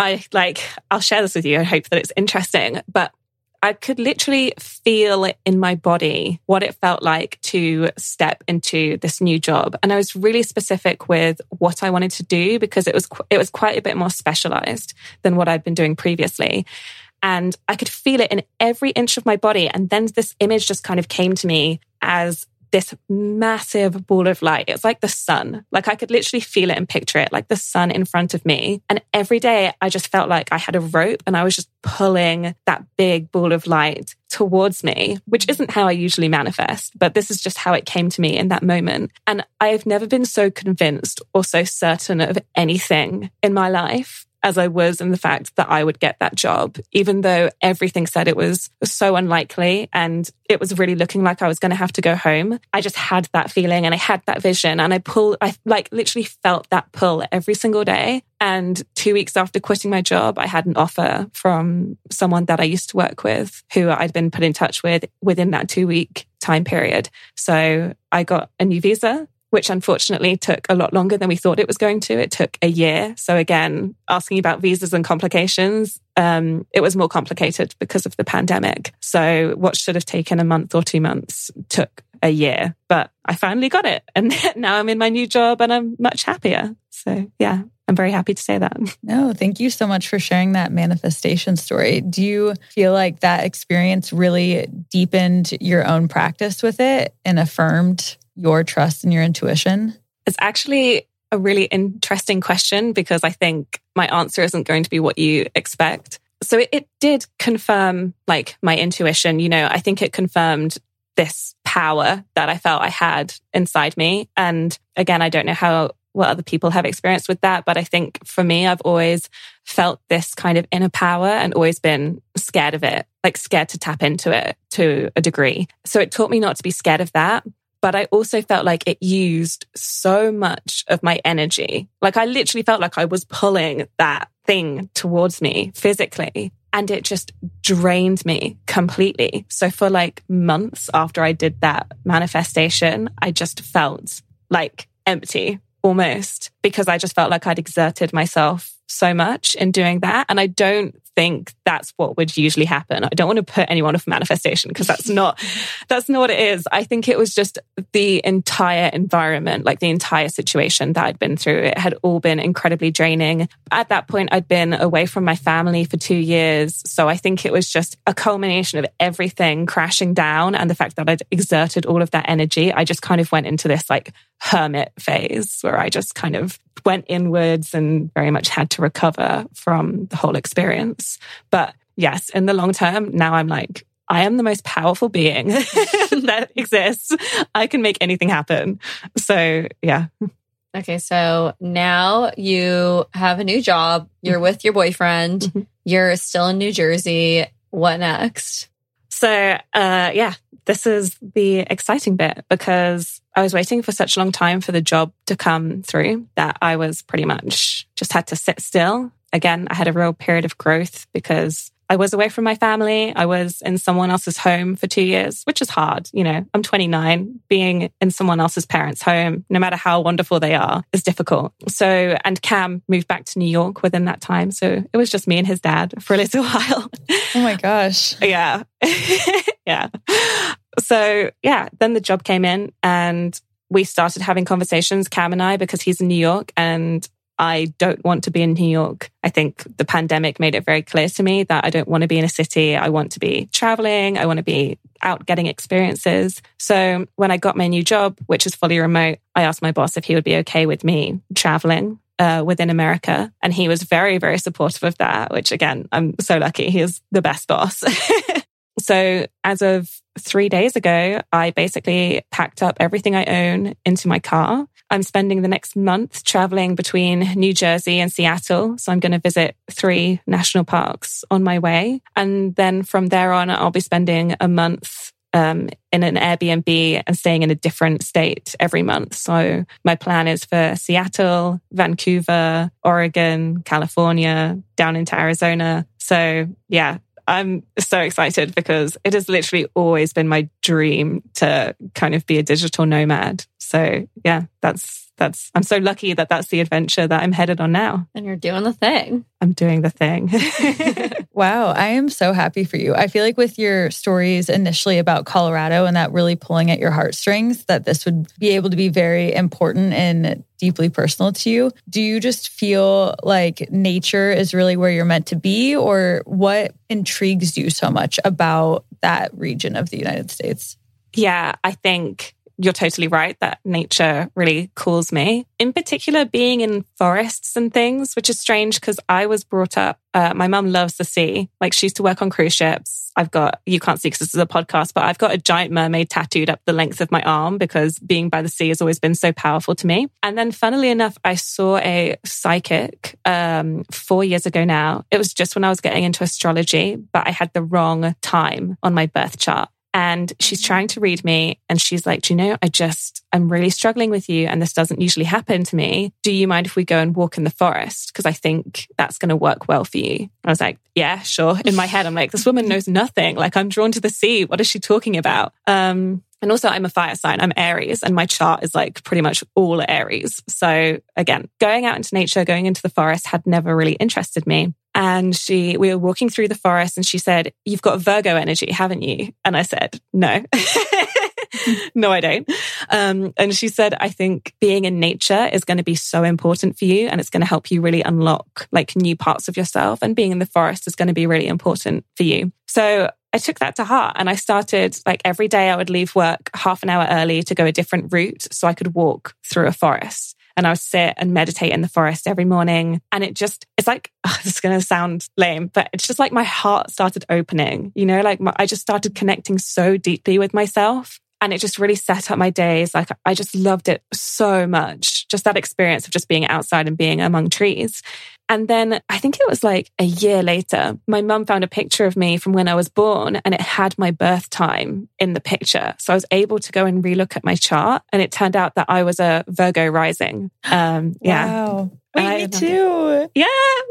I'll share this with you. I hope that it's interesting, but I could literally feel in my body what it felt like to step into this new job. And I was really specific with what I wanted to do because it was quite a bit more specialized than what I'd been doing previously. And I could feel it in every inch of my body. And then this image just kind of came to me as this massive ball of light. It's like the sun. Like I could literally feel it and picture it, like the sun in front of me. And every day I just felt like I had a rope and I was just pulling that big ball of light towards me, which isn't how I usually manifest, but this is just how it came to me in that moment. And I've never been so convinced or so certain of anything in my life as I was in the fact that I would get that job, even though everything said it was so unlikely and it was really looking like I was going to have to go home. I just had that feeling and I had that vision and I literally felt that pull every single day. And 2 weeks after quitting my job, I had an offer from someone that I used to work with who I'd been put in touch with within that 2-week time period. So I got a new visa, which unfortunately took a lot longer than we thought it was going to. It took a year. So again, asking about visas and complications, it was more complicated because of the pandemic. So what should have taken a month or 2 months took a year, but I finally got it. And now I'm in my new job and I'm much happier. So yeah, I'm very happy to say that. No, thank you so much for sharing that manifestation story. Do you feel like that experience really deepened your own practice with it and affirmed your trust in your intuition? It's actually a really interesting question because I think my answer isn't going to be what you expect. So it did confirm like my intuition. You know, I think it confirmed this power that I felt I had inside me. And again, I don't know what other people have experienced with that, but I think for me, I've always felt this kind of inner power and always been scared of it, like scared to tap into it to a degree. So it taught me not to be scared of that. But I also felt like it used so much of my energy. Like I literally felt like I was pulling that thing towards me physically and it just drained me completely. So for like months after I did that manifestation, I just felt like empty almost because I just felt like I'd exerted myself so much in doing that. And I don't think that's what would usually happen. I don't want to put anyone off manifestation because that's not what it is. I think it was just the entire environment, like the entire situation that I'd been through. It had all been incredibly draining. At that point, I'd been away from my family for 2 years. So I think it was just a culmination of everything crashing down and the fact that I'd exerted all of that energy. I just kind of went into this like hermit phase where I just kind of went inwards and very much had to recover from the whole experience. But yes, in the long term, now I'm like, I am the most powerful being that exists. I can make anything happen. So yeah. Okay, so now you have a new job. You're with your boyfriend. Mm-hmm. You're still in New Jersey. What next? So this is the exciting bit because I was waiting for such a long time for the job to come through that I was pretty much just had to sit still. Again, I had a real period of growth because I was away from my family. I was in someone else's home for 2 years, which is hard. You know, I'm 29. Being in someone else's parents' home, no matter how wonderful they are, is difficult. So, and Cam moved back to New York within that time. So it was just me and his dad for a little while. Oh my gosh. Yeah. Yeah. So yeah, then the job came in and we started having conversations, Cam and I, because he's in New York and I don't want to be in New York. I think the pandemic made it very clear to me that I don't want to be in a city. I want to be traveling. I want to be out getting experiences. So when I got my new job, which is fully remote, I asked my boss if he would be okay with me traveling within America. And he was very, very supportive of that, which again, I'm so lucky. He is the best boss. So as of 3 days ago, I basically packed up everything I own into my car. I'm spending the next month traveling between New Jersey and Seattle. So I'm going to visit 3 national parks on my way. And then from there on, I'll be spending a month in an Airbnb and staying in a different state every month. So my plan is for Seattle, Vancouver, Oregon, California, down into Arizona. So yeah, I'm so excited because it has literally always been my dream to kind of be a digital nomad. So yeah, I'm so lucky that that's the adventure that I'm headed on now. And you're doing the thing. I'm doing the thing. Wow, I am so happy for you. I feel like with your stories initially about Colorado and that really pulling at your heartstrings, that this would be able to be very important and deeply personal to you. Do you just feel like nature is really where you're meant to be, or what intrigues you so much about that region of the United States? Yeah, I think you're totally right that nature really calls me. In particular, being in forests and things, which is strange because I was brought up, my mum loves the sea. Like she used to work on cruise ships. You can't see because this is a podcast, but I've got a giant mermaid tattooed up the length of my arm because being by the sea has always been so powerful to me. And then funnily enough, I saw a psychic 4 years ago now. It was just when I was getting into astrology, but I had the wrong time on my birth chart. And she's trying to read me and she's like, do you know, I'm really struggling with you and this doesn't usually happen to me. Do you mind if we go and walk in the forest? Because I think that's going to work well for you. I was like, yeah, sure. In my head, I'm like, this woman knows nothing. Like I'm drawn to the sea. What is she talking about? And also I'm a fire sign. I'm Aries and my chart is like pretty much all Aries. So again, going out into nature, going into the forest had never really interested me. And we were walking through the forest and she said, you've got Virgo energy, haven't you? And I said, no, no, I don't. And she said, I think being in nature is going to be so important for you and it's going to help you really unlock like new parts of yourself. And being in the forest is going to be really important for you. So I took that to heart and I started like every day I would leave work half an hour early to go a different route so I could walk through a forest. And I would sit and meditate in the forest every morning. And it's like, this is going to sound lame, but it's just like my heart started opening, you know, like I just started connecting so deeply with myself. And it just really set up my days. Like I just loved it so much. Just that experience of just being outside and being among trees. And then I think it was like a year later, my mum found a picture of me from when I was born and it had my birth time in the picture. So I was able to go and relook at my chart and it turned out that I was a Virgo rising. Yeah. Wow. Wait, me too. Yeah.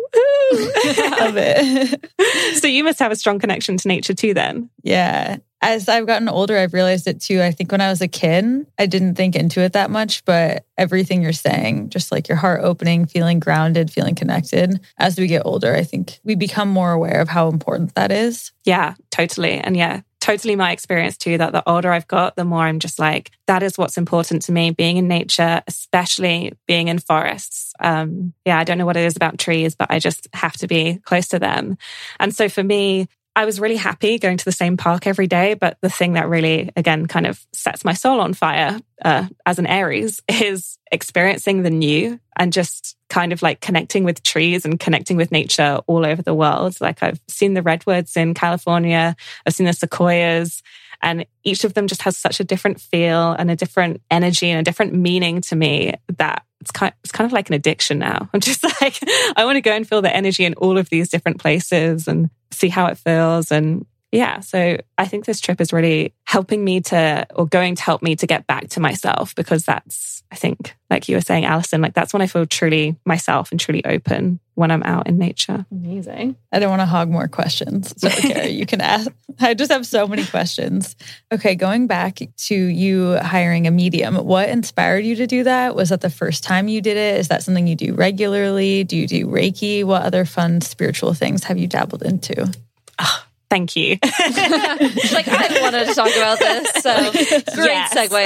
Love it. So you must have a strong connection to nature too then. Yeah. As I've gotten older, I've realized it too. I think when I was a kid, I didn't think into it that much, but everything you're saying, just like your heart opening, feeling grounded, feeling connected. As we get older, I think we become more aware of how important that is. Yeah, totally. And yeah, totally my experience too, that the older I've got, the more I'm just like, that is what's important to me, being in nature, especially being in forests. Yeah, I don't know what it is about trees, but I just have to be close to them. And so for me, I was really happy going to the same park every day. But the thing that really, again, kind of sets my soul on fire as an Aries is experiencing the new and just kind of like connecting with trees and connecting with nature all over the world. Like I've seen the redwoods in California, I've seen the sequoias, and each of them just has such a different feel and a different energy and a different meaning to me that it's kind of like an addiction now. I'm just like, I want to go and feel the energy in all of these different places and see how it feels. And yeah, so I think this trip is really going to help me to get back to myself, because that's, I think, like you were saying, Alison, like that's when I feel truly myself and truly open, when I'm out in nature. Amazing. I don't want to hog more questions. So Carrie, you can ask. I just have so many questions. Okay, going back to you hiring a medium, what inspired you to do that? Was that the first time you did it? Is that something you do regularly? Do you do Reiki? What other fun spiritual things have you dabbled into? Oh, thank you. She's like, I wanted to talk about this. So great segue,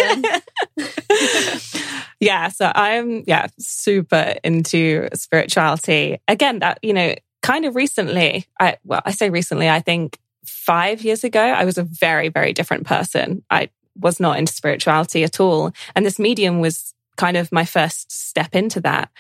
Alison. Yeah, so I'm super into spirituality. Again, that, kind of recently, I say recently, I think 5 years ago, I was a very, very different person. I was not into spirituality at all. And this medium was kind of my first step into that.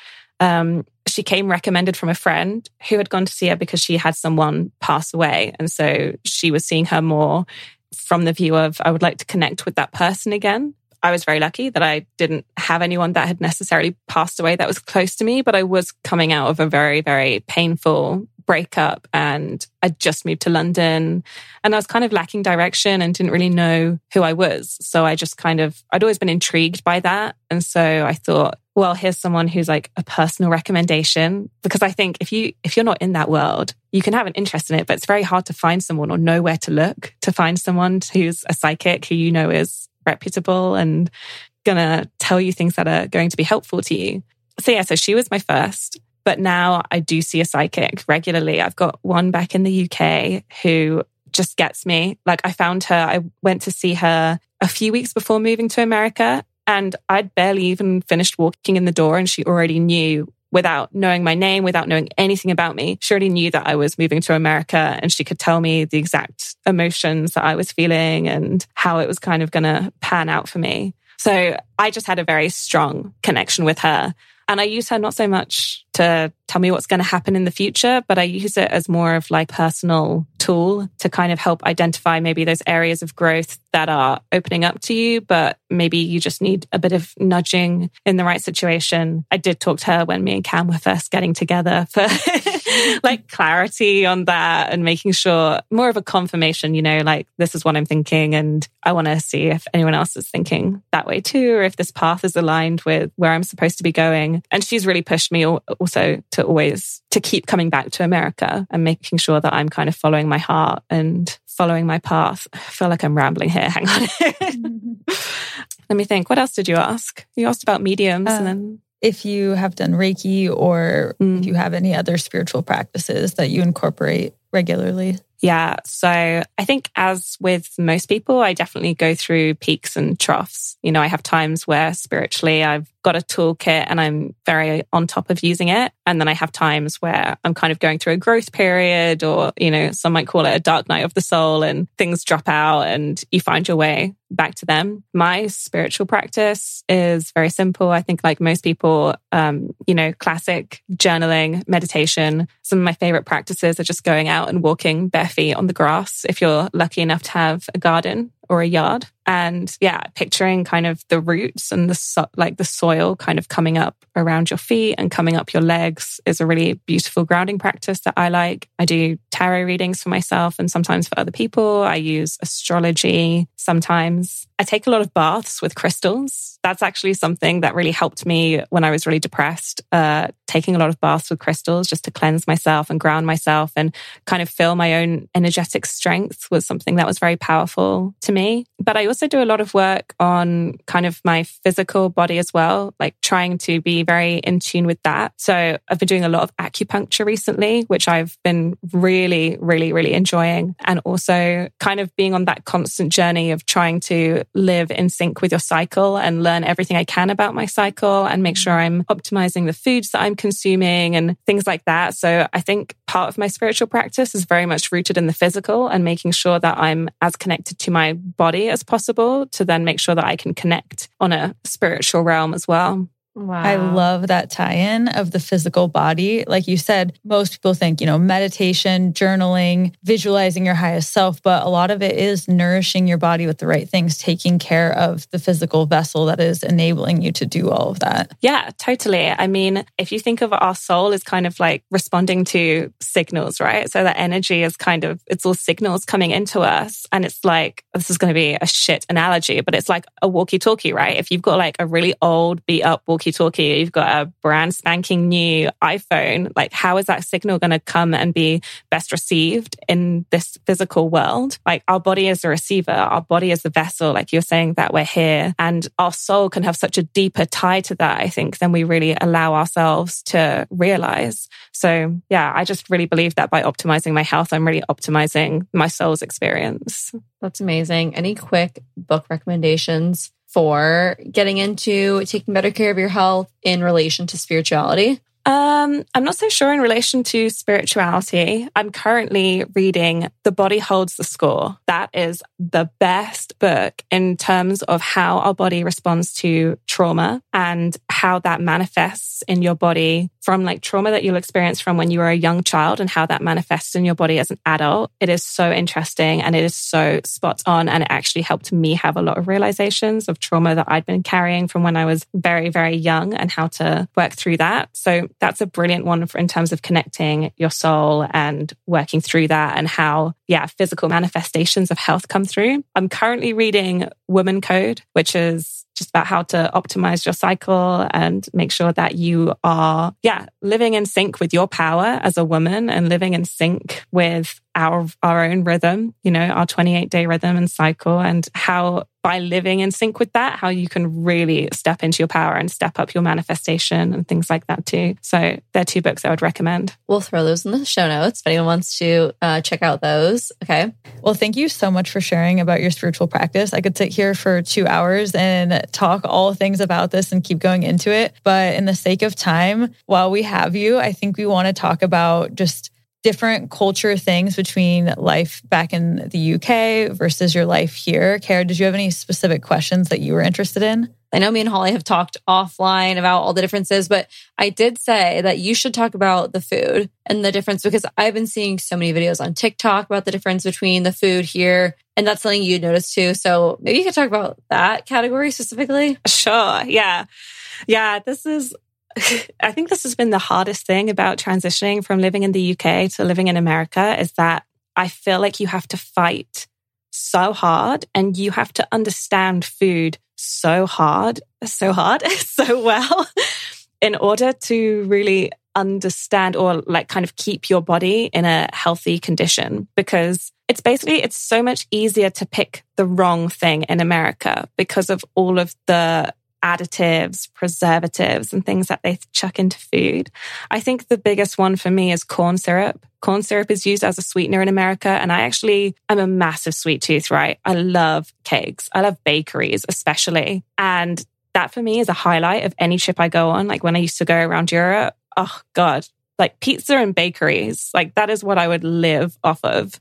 She came recommended from a friend who had gone to see her because she had someone pass away. And so she was seeing her more from the view of, I would like to connect with that person again. I was very lucky that I didn't have anyone that had necessarily passed away that was close to me, but I was coming out of a very, very painful breakup, and I just moved to London and I was kind of lacking direction and didn't really know who I was. So I just I'd always been intrigued by that. And so I thought, well, here's someone who's like a personal recommendation, because I think if you're not in that world, you can have an interest in it, but it's very hard to find someone or know where to look to find someone who's a psychic who you know is reputable and gonna tell you things that are going to be helpful to you. So she was my first. But now I do see a psychic regularly. I've got one back in the UK who just gets me. Like, I found her, I went to see her a few weeks before moving to America, and I'd barely even finished walking in the door and she already knew, without knowing my name, without knowing anything about me, she already knew that I was moving to America, and she could tell me the exact emotions that I was feeling and how it was kind of going to pan out for me. So I just had a very strong connection with her. And I use her not so much to tell me what's going to happen in the future, but I use it as more of like personal tool to kind of help identify maybe those areas of growth that are opening up to you, but maybe you just need a bit of nudging in the right situation. I did talk to her when me and Cam were first getting together for like clarity on that and making sure, more of a confirmation, like this is what I'm thinking and I want to see if anyone else is thinking that way too, or if this path is aligned with where I'm supposed to be going. And she's really pushed me also to keep coming back to America and making sure that I'm kind of following my heart and following my path. I feel like I'm rambling here. Hang on. Let me think. What else did you ask? You asked about mediums and then... If you have done Reiki or if you have any other spiritual practices that you incorporate regularly. Yeah. So I think as with most people, I definitely go through peaks and troughs. I have times where spiritually I've got a toolkit and I'm very on top of using it. And then I have times where I'm kind of going through a growth period, or, some might call it a dark night of the soul, and things drop out and you find your way back to them. My spiritual practice is very simple. I think like most people, classic journaling, meditation. Some of my favorite practices are just going out and walking bare feet on the grass, if you're lucky enough to have a garden or a yard. And yeah, picturing kind of the roots and the soil kind of coming up around your feet and coming up your legs is a really beautiful grounding practice that I like. I do tarot readings for myself and sometimes for other people. I use astrology sometimes. I take a lot of baths with crystals. That's actually something that really helped me when I was really depressed. Taking a lot of baths with crystals just to cleanse myself and ground myself and kind of feel my own energetic strength was something that was very powerful to me. But I also do a lot of work on kind of my physical body as well, like trying to be very in tune with that. So I've been doing a lot of acupuncture recently, which I've been really, really, really enjoying. And also kind of being on that constant journey of trying to live in sync with your cycle and learn everything I can about my cycle and make sure I'm optimizing the foods that I'm consuming and things like that. So I think part of my spiritual practice is very much rooted in the physical and making sure that I'm as connected to my body as possible to then make sure that I can connect on a spiritual realm as well. Wow. I love that tie-in of the physical body. Like you said, most people think, meditation, journaling, visualizing your highest self, but a lot of it is nourishing your body with the right things, taking care of the physical vessel that is enabling you to do all of that. Yeah, totally. I mean, if you think of our soul as kind of like responding to signals, right? So that energy is it's all signals coming into us. And it's like, this is going to be a shit analogy, but it's like a walkie-talkie, right? If you've got like a really old, beat up walkie-talkie, you've got a brand spanking new iPhone, like how is that signal going to come and be best received in this physical world? Like our body is the receiver, our body is the vessel, like you're saying that we're here, and our soul can have such a deeper tie to that, I think, than we really allow ourselves to realize. So yeah, I just really believe that by optimizing my health, I'm really optimizing my soul's experience. That's amazing. Any quick book recommendations for getting into taking better care of your health in relation to spirituality? I'm not so sure in relation to spirituality. I'm currently reading The Body Holds the Score. That is the best book in terms of how our body responds to trauma and how that manifests in your body from like trauma that you'll experience from when you were a young child and how that manifests in your body as an adult. It is so interesting and it is so spot on. And it actually helped me have a lot of realizations of trauma that I'd been carrying from when I was very, very young and how to work through that. So that's a brilliant one in terms of connecting your soul and working through that and how, physical manifestations of health come through. I'm currently reading Woman Code, which is just about how to optimize your cycle and make sure that you are, living in sync with your power as a woman and living in sync with our own rhythm, our 28-day rhythm and cycle, and how by living in sync with that, how you can really step into your power and step up your manifestation and things like that too. So they're 2 books I would recommend. We'll throw those in the show notes if anyone wants to check out those. Okay. Well, thank you so much for sharing about your spiritual practice. I could sit here for 2 hours and talk all things about this and keep going into it. But in the sake of time, while we have you, I think we want to talk about just different culture things between life back in the UK versus your life here. Kara, did you have any specific questions that you were interested in? I know me and Holly have talked offline about all the differences, but I did say that you should talk about the food and the difference because I've been seeing so many videos on TikTok about the difference between the food here. And that's something you noticed too. So maybe you could talk about that category specifically. Sure. Yeah. I think this has been the hardest thing about transitioning from living in the UK to living in America is that I feel like you have to fight so hard and you have to understand food so well in order to really understand or like kind of keep your body in a healthy condition, because it's so much easier to pick the wrong thing in America because of all of the additives, preservatives, and things that they chuck into food. I think the biggest one for me is corn syrup. Corn syrup is used as a sweetener in America. And I'm a massive sweet tooth, right? I love cakes. I love bakeries, especially. And that for me is a highlight of any trip I go on. Like when I used to go around Europe, oh God, like pizza and bakeries, like that is what I would live off of.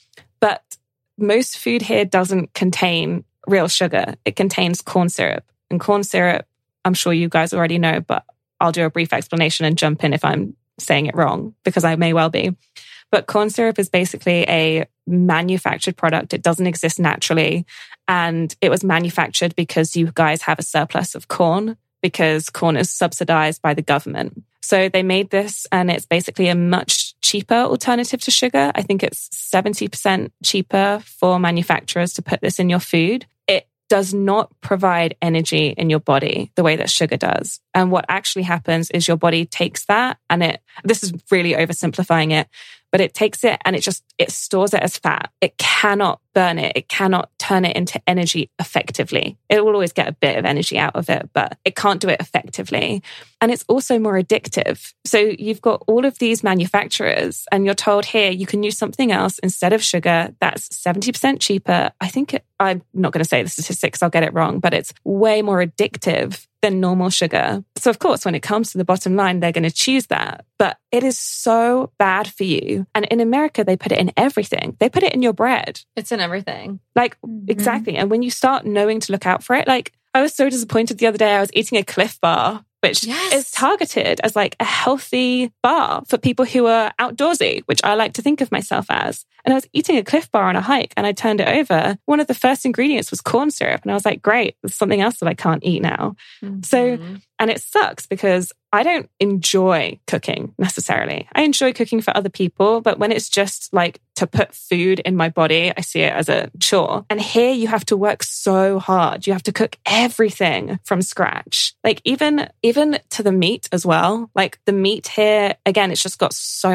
But most food here doesn't contain real sugar. It contains corn syrup. And corn syrup, I'm sure you guys already know, but I'll do a brief explanation and jump in if I'm saying it wrong, because I may well be. But corn syrup is basically a manufactured product. It doesn't exist naturally. And it was manufactured because you guys have a surplus of corn, because corn is subsidized by the government. So they made this, and it's basically a much cheaper alternative to sugar. I think it's 70% cheaper for manufacturers to put this in your food. It does not provide energy in your body the way that sugar does. And what actually happens is your body takes that, and this is really oversimplifying it, but it takes it and it stores it as fat. It cannot burn it. It cannot turn it into energy effectively. It will always get a bit of energy out of it, but it can't do it effectively. And it's also more addictive. So you've got all of these manufacturers and you're told here, you can use something else instead of sugar that's 70% cheaper. I'm not going to say the statistics, I'll get it wrong, but it's way more addictive than normal sugar. So of course, when it comes to the bottom line, they're going to choose that. But it is so bad for you. And in America, they put it in everything. They put it in your bread. It's in everything. Like, exactly. And when you start knowing to look out for it, like I was so disappointed the other day, I was eating a Cliff Bar, which is targeted as like a healthy bar for people who are outdoorsy, which I like to think of myself as. And I was eating a Cliff Bar on a hike and I turned it over. One of the first ingredients was corn syrup. And I was like, great, there's something else that I can't eat now. So, and it sucks because I don't enjoy cooking necessarily. I enjoy cooking for other people, but when it's just like to put food in my body, I see it as a chore. And here you have to work so hard. You have to cook everything from scratch. Like even to the meat as well. Like the meat here, again, it's just got so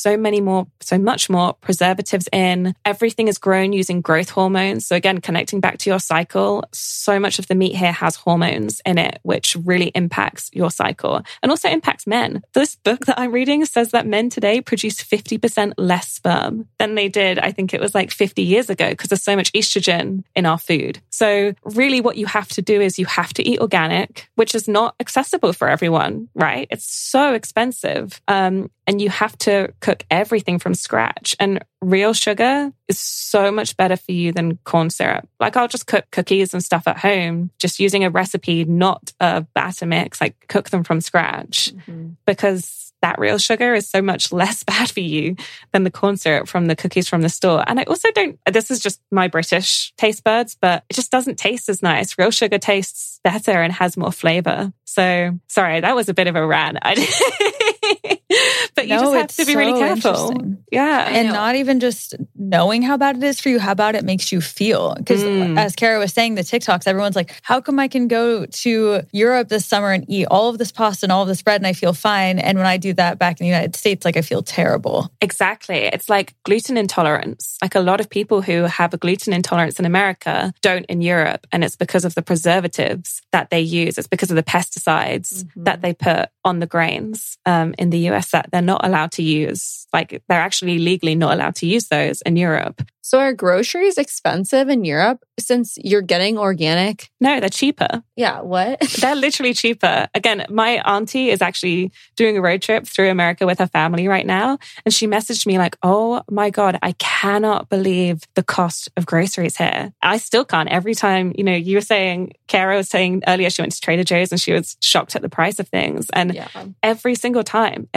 much more preservatives in. Everything is grown using growth hormones. So again, connecting back to your cycle, so much of the meat here has hormones in it, which really impacts your cycle. and also impacts men. This book that I'm reading says that men today produce 50% less sperm than they did, I think it was like 50 years ago, because there's so much estrogen in our food. So really what you have to do is you have to eat organic, which is not accessible for everyone, right? It's so expensive. And you have to cook everything from scratch. And real sugar is so much better for you than corn syrup. Like I'll just cook cookies and stuff at home, just using a recipe, not a batter mix, like cook them from scratch, because that real sugar is so much less bad for you than the corn syrup from the cookies from the store. And I also this is just my British taste buds, but it just doesn't taste as nice. Real sugar tastes better and has more flavor. So sorry, that was a bit of a rant. But you just have to be really careful. Yeah. And not even just knowing how bad it is for you, how bad it makes you feel. Because as Kara was saying, the TikToks, everyone's like, how come I can go to Europe this summer and eat all of this pasta and all of this bread and I feel fine? And when I do that back in the United States, like I feel terrible. Exactly. It's like gluten intolerance. Like a lot of people who have a gluten intolerance in America don't in Europe. And it's because of the preservatives that they use. It's because of the pesticides that they put on the grains in the US that they're not allowed to use. Like they're actually legally not allowed to use those in Europe. So are groceries expensive in Europe since you're getting organic? No, they're cheaper. Yeah, what? They're literally cheaper. Again, my auntie is actually doing a road trip through America with her family right now. And she messaged me like, oh my God, I cannot believe the cost of groceries here. I still can't. Every time, you were saying, Kara was saying earlier, she went to Trader Joe's and she was shocked at the price of things. And every single time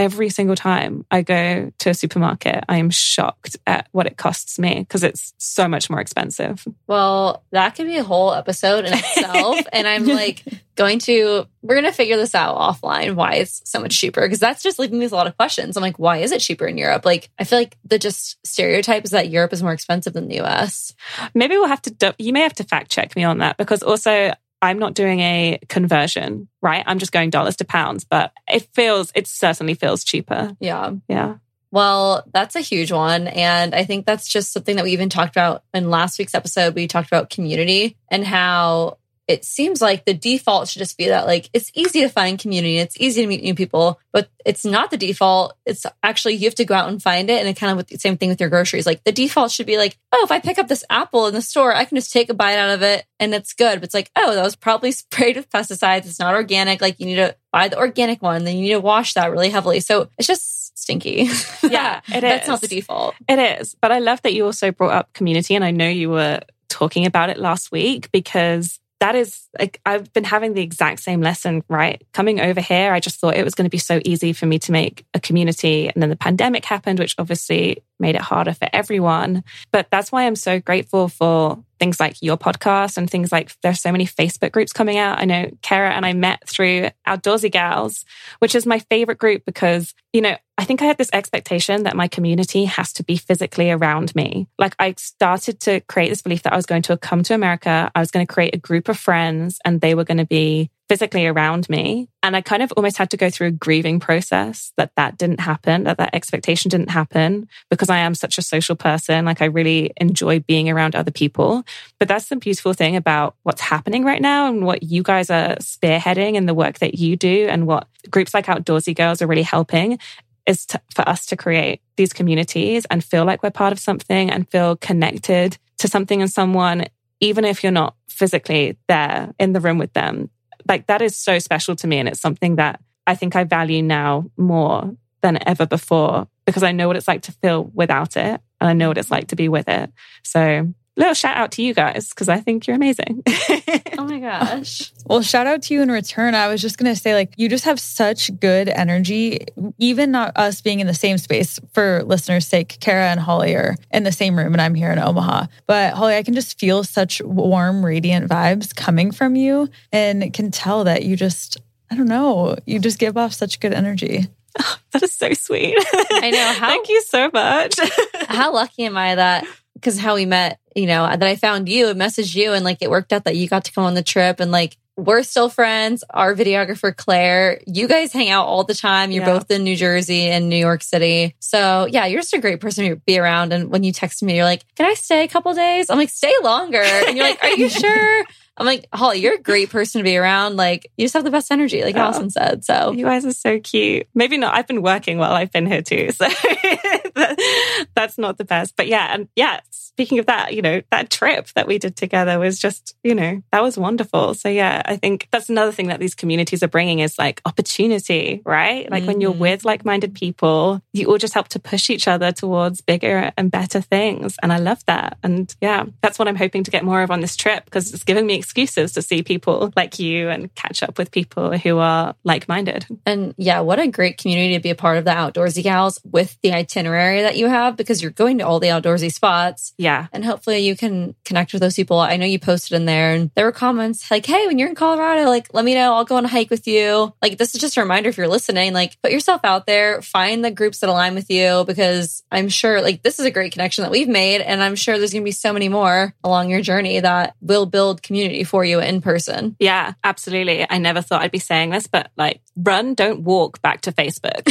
I go to a supermarket, I am shocked at what it costs me because it's so much more expensive. Well, that could be a whole episode in itself. And I'm like we're going to figure this out offline, why it's so much cheaper. Because that's just leaving me with a lot of questions. I'm like, why is it cheaper in Europe? Like, I feel like the just stereotype is that Europe is more expensive than the US. Maybe you may have to fact check me on that, because also I'm not doing a conversion, right? I'm just going dollars to pounds, but it certainly feels cheaper. Yeah. Yeah. Well, that's a huge one. And I think that's just something that we even talked about in last week's episode. We talked about community and how it seems like the default should just be that like, it's easy to find community. It's easy to meet new people, but it's not the default. It's actually, you have to go out and find it. And it kind of with the same thing with your groceries. Like the default should be like, oh, if I pick up this apple in the store, I can just take a bite out of it and it's good. But it's like, oh, that was probably sprayed with pesticides. It's not organic. Like you need to buy the organic one. Then you need to wash that really heavily. So it's just stinky. Yeah, it is. That's not the default. It is. But I love that you also brought up community. And I know you were talking about it last week, because that is, like, I've been having the exact same lesson, right? Coming over here, I just thought it was going to be so easy for me to make a community. And then the pandemic happened, which obviously made it harder for everyone. But that's why I'm so grateful for things like your podcast and things like there's so many Facebook groups coming out. I know Kara and I met through Outdoorsy Gals, which is my favorite group because, I think I had this expectation that my community has to be physically around me. Like I started to create this belief that I was going to come to America, I was going to create a group of friends and they were going to be physically around me. And I kind of almost had to go through a grieving process that didn't happen, that expectation didn't happen, because I am such a social person. Like I really enjoy being around other people. But that's the beautiful thing about what's happening right now and what you guys are spearheading and the work that you do and what groups like Outdoorsy Girls are really helping is for us to create these communities and feel like we're part of something and feel connected to something and someone, even if you're not physically there in the room with them. Like that is so special to me. And it's something that I think I value now more than ever before because I know what it's like to feel without it. And I know what it's like to be with it. So little shout out to you guys because I think you're amazing. Oh my gosh. Well, shout out to you in return. I was just going to say, like, you just have such good energy, even not us being in the same space. For listeners' sake, Kara and Holly are in the same room and I'm here in Omaha. But Holly, I can just feel such warm, radiant vibes coming from you and can tell that you just, I don't know, you just give off such good energy. Oh, that is so sweet. I know. Thank you so much. How lucky am I that, because how we met, that I found you and messaged you and like it worked out that you got to come on the trip and like we're still friends. Our videographer, Claire, you guys hang out all the time. You're both in New Jersey and New York City. So yeah, you're just a great person to be around. And when you text me, you're like, can I stay a couple days? I'm like, stay longer. And you're like, are you sure? I'm like, Holly, you're a great person to be around. Like, you just have the best energy, like Allison said. So you guys are so cute. Maybe not. I've been working while I've been here too. So that's not the best. But yeah. And yeah, speaking of that, that trip that we did together was just, that was wonderful. So yeah, I think that's another thing that these communities are bringing is like opportunity, right? Like when you're with like-minded people, you all just help to push each other towards bigger and better things. And I love that. And yeah, that's what I'm hoping to get more of on this trip because it's giving me excuses to see people like you and catch up with people who are like-minded. And yeah, what a great community to be a part of the Outdoorsy Gals with the itinerary that you have because you're going to all the outdoorsy spots. Yeah. And hopefully you can connect with those people. I know you posted in there and there were comments like, hey, when you're in Colorado, like, let me know. I'll go on a hike with you. Like, this is just a reminder if you're listening, like, put yourself out there, find the groups that align with you because I'm sure like this is a great connection that we've made. And I'm sure there's going to be so many more along your journey that will build community for you in person. Yeah, absolutely. I never thought I'd be saying this, but like run, don't walk back to Facebook.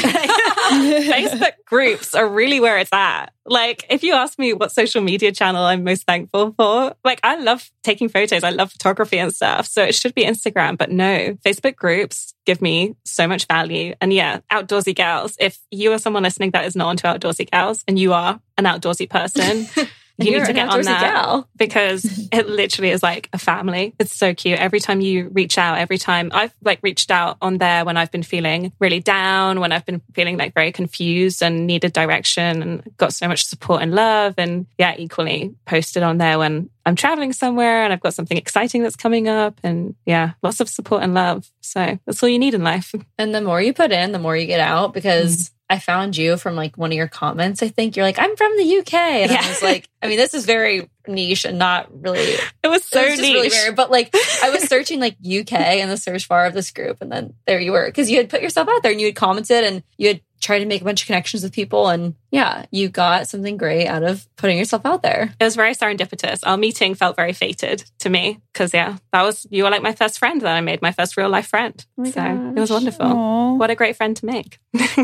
Facebook groups are really where it's at. Like, if you ask me what social media channel I'm most thankful for, like, I love taking photos. I love photography and stuff. So it should be Instagram. But no, Facebook groups give me so much value. And yeah, Outdoorsy Gals. If you are someone listening that is not onto Outdoorsy Gals and you are an outdoorsy person, you need to get on that because it literally is like a family. It's so cute. Every time you reach out, every time I've like reached out on there when I've been feeling really down, when I've been feeling like very confused and needed direction and got so much support and love. And yeah, equally posted on there when I'm traveling somewhere and I've got something exciting that's coming up and yeah, lots of support and love. So that's all you need in life. And the more you put in, the more you get out because I found you from like one of your comments. I think you're like, I'm from the UK. And I was like, I mean, this is very niche and not really. It was so niche. Really rare, but like I was searching like UK in the search bar of this group. And then there you were because you had put yourself out there and you had commented and you had tried to make a bunch of connections with people. And yeah, you got something great out of putting yourself out there. It was very serendipitous. Our meeting felt very fated to me because yeah, you were like my first friend that I made, my first real life friend. So it was wonderful. Aww. What a great friend to make.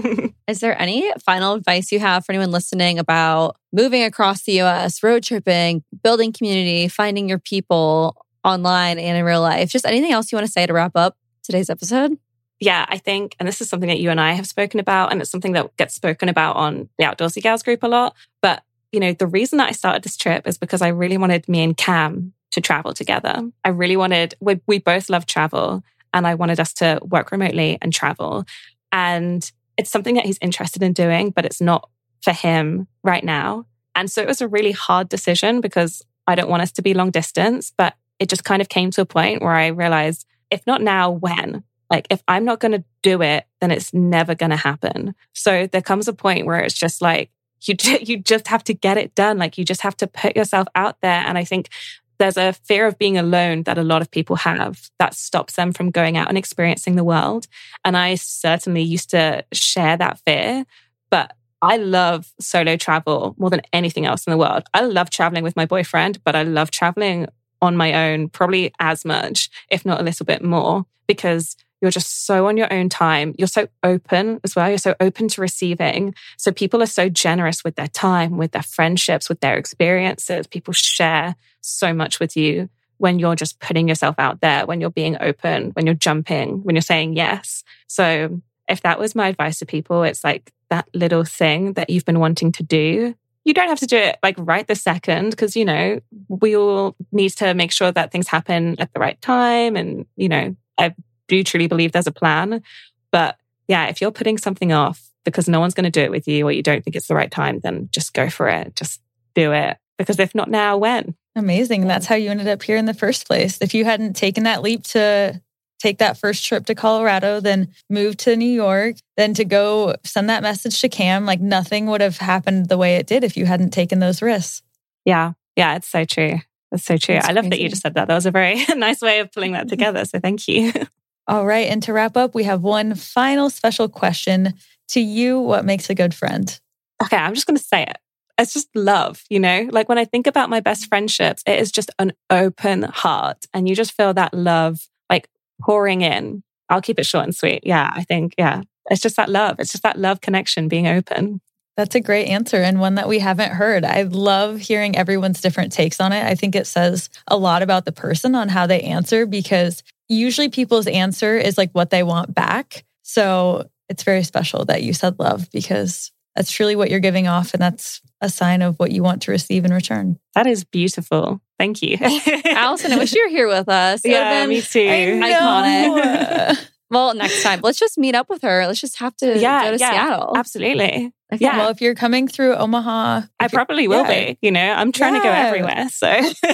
Is there any final advice you have for anyone listening about moving across the US, road tripping, building community, finding your people online and in real life? Just anything else you want to say to wrap up today's episode? Yeah, I think, and this is something that you and I have spoken about, and it's something that gets spoken about on the Outdoorsy Gals group a lot. But, the reason that I started this trip is because I really wanted me and Cam to travel together. I really wanted, we both love travel, and I wanted us to work remotely and travel. And it's something that he's interested in doing, but it's not for him right now. And so it was a really hard decision because I don't want us to be long distance, but it just kind of came to a point where I realized, if not now, when? Like, if I'm not going to do it, then it's never going to happen. So there comes a point where it's just like, you just have to get it done. Like, you just have to put yourself out there. And I think there's a fear of being alone that a lot of people have that stops them from going out and experiencing the world. And I certainly used to share that fear, but I love solo travel more than anything else in the world. I love traveling with my boyfriend, but I love traveling on my own, probably as much, if not a little bit more, because you're just so on your own time. You're so open as well. You're so open to receiving. So people are so generous with their time, with their friendships, with their experiences. People share so much with you when you're just putting yourself out there, when you're being open, when you're jumping, when you're saying yes. So if that was my advice to people, it's like that little thing that you've been wanting to do. You don't have to do it like right this second because, we all need to make sure that things happen at the right time. And, I do truly believe there's a plan. But yeah, if you're putting something off because no one's going to do it with you or you don't think it's the right time, then just go for it. Just do it. Because if not now, when? Amazing. That's how you ended up here in the first place. If you hadn't taken that leap to take that first trip to Colorado, then move to New York, then to go send that message to Cam, like nothing would have happened the way it did if you hadn't taken those risks. Yeah. Yeah, it's so true. It's so true. I love that you just said that. That was a very nice way of pulling that together. So thank you. All right. And to wrap up, we have one final special question to you. What makes a good friend? Okay, I'm just going to say it. It's just love, Like when I think about my best friendships, it is just an open heart. And you just feel that love like pouring in. I'll keep it short and sweet. Yeah, I think, it's just that love. It's just that love connection being open. That's a great answer and one that we haven't heard. I love hearing everyone's different takes on it. I think it says a lot about the person on how they answer, because usually people's answer is like what they want back. So it's very special that you said love, because that's truly what you're giving off. And that's a sign of what you want to receive in return. That is beautiful. Thank you. Allison, I wish you were here with us. Yeah, me too. Iconic. Well, next time, let's just meet up with her. Let's just have to go to Seattle. Absolutely. Okay. Yeah. Well, if you're coming through Omaha, I probably will be. I'm trying to go everywhere. So,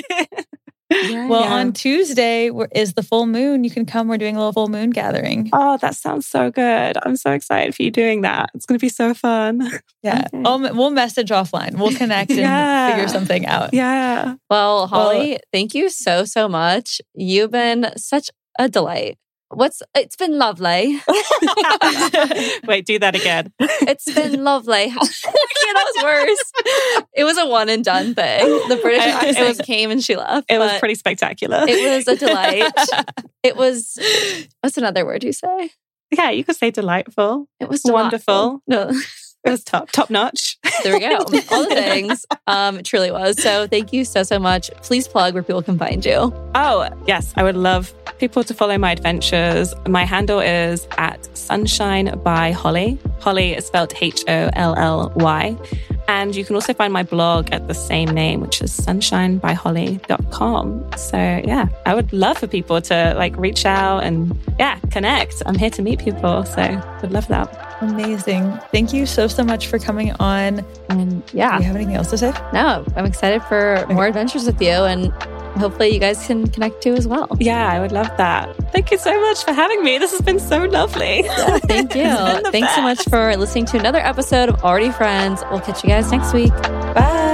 on Tuesday is the full moon. You can come. We're doing a little full moon gathering. Oh, that sounds so good. I'm so excited for you doing that. It's going to be so fun. Yeah. Okay. We'll message offline. We'll connect and figure something out. Yeah. Well, Holly, thank you so, so much. You've been such a delight. It's been lovely. Wait, do that again. It's been lovely. Yeah, that was worse. It was a one and done thing. The British accent came and she left. It was pretty spectacular. It was a delight. It was, what's another word you say? Yeah, you could say delightful. It was wonderful. No. It was top notch. There we go. All the things. It truly was. So thank you so, so much. Please plug where people can find you. Oh, yes. I would love people to follow my adventures. My handle is @sunshine_by_Holly. Holly is spelled HOLLY. And you can also find my blog at the same name, which is sunshinebyholly.com. So yeah, I would love for people to reach out and connect. I'm here to meet people. So would love that. Amazing. Thank you so much for coming on. And do you have anything else to say? No, I'm excited for more adventures with you, and hopefully you guys can connect too as well. Yeah, I would love that. Thank you so much for having me. This has been so lovely. Yeah, thank you. Thanks so much for listening to another episode of Already Friends. We'll catch you guys next week. Bye.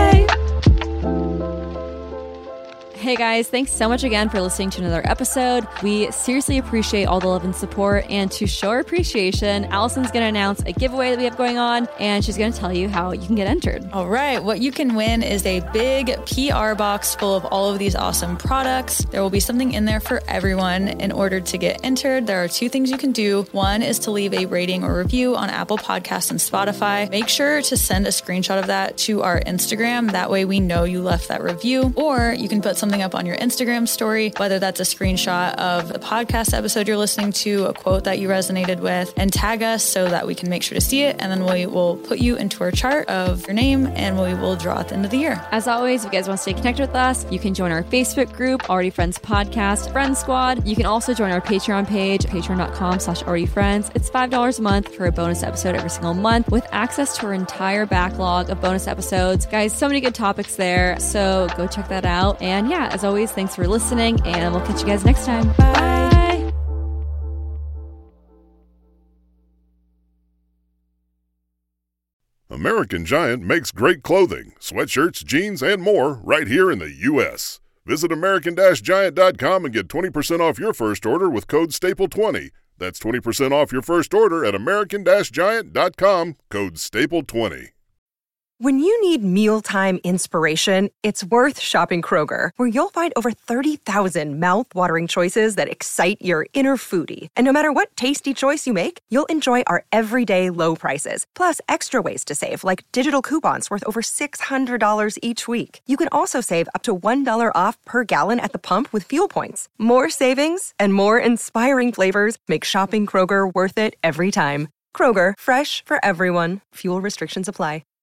Hey guys, thanks so much again for listening to another episode. We seriously appreciate all the love and support. And to show our appreciation, Allison's going to announce a giveaway that we have going on, and she's going to tell you how you can get entered. All right. What you can win is a big PR box full of all of these awesome products. There will be something in there for everyone. In order to get entered, there are two things you can do. One is to leave a rating or review on Apple Podcasts and Spotify. Make sure to send a screenshot of that to our Instagram. That way we know you left that review. Or you can put something up on your Instagram story, whether that's a screenshot of the podcast episode you're listening to, a quote that you resonated with, and tag us so that we can make sure to see it. And then we will put you into our chart of your name, and we will draw at the end of the year. As always, if you guys want to stay connected with us, you can join our Facebook group, Already Friends Podcast, Friend Squad. You can also join our Patreon page, patreon.com/alreadyfriends. It's $5 a month for a bonus episode every single month with access to our entire backlog of bonus episodes. Guys, so many good topics there. So go check that out. And as always, thanks for listening, and we'll catch you guys next time. Bye. American Giant makes great clothing, sweatshirts, jeans, and more right here in the U.S. Visit American-Giant.com and get 20% off your first order with code STAPLE20. That's 20% off your first order at American-Giant.com, code STAPLE20. When you need mealtime inspiration, it's worth shopping Kroger, where you'll find over 30,000 mouth-watering choices that excite your inner foodie. And no matter what tasty choice you make, you'll enjoy our everyday low prices, plus extra ways to save, like digital coupons worth over $600 each week. You can also save up to $1 off per gallon at the pump with fuel points. More savings and more inspiring flavors make shopping Kroger worth it every time. Kroger, fresh for everyone. Fuel restrictions apply.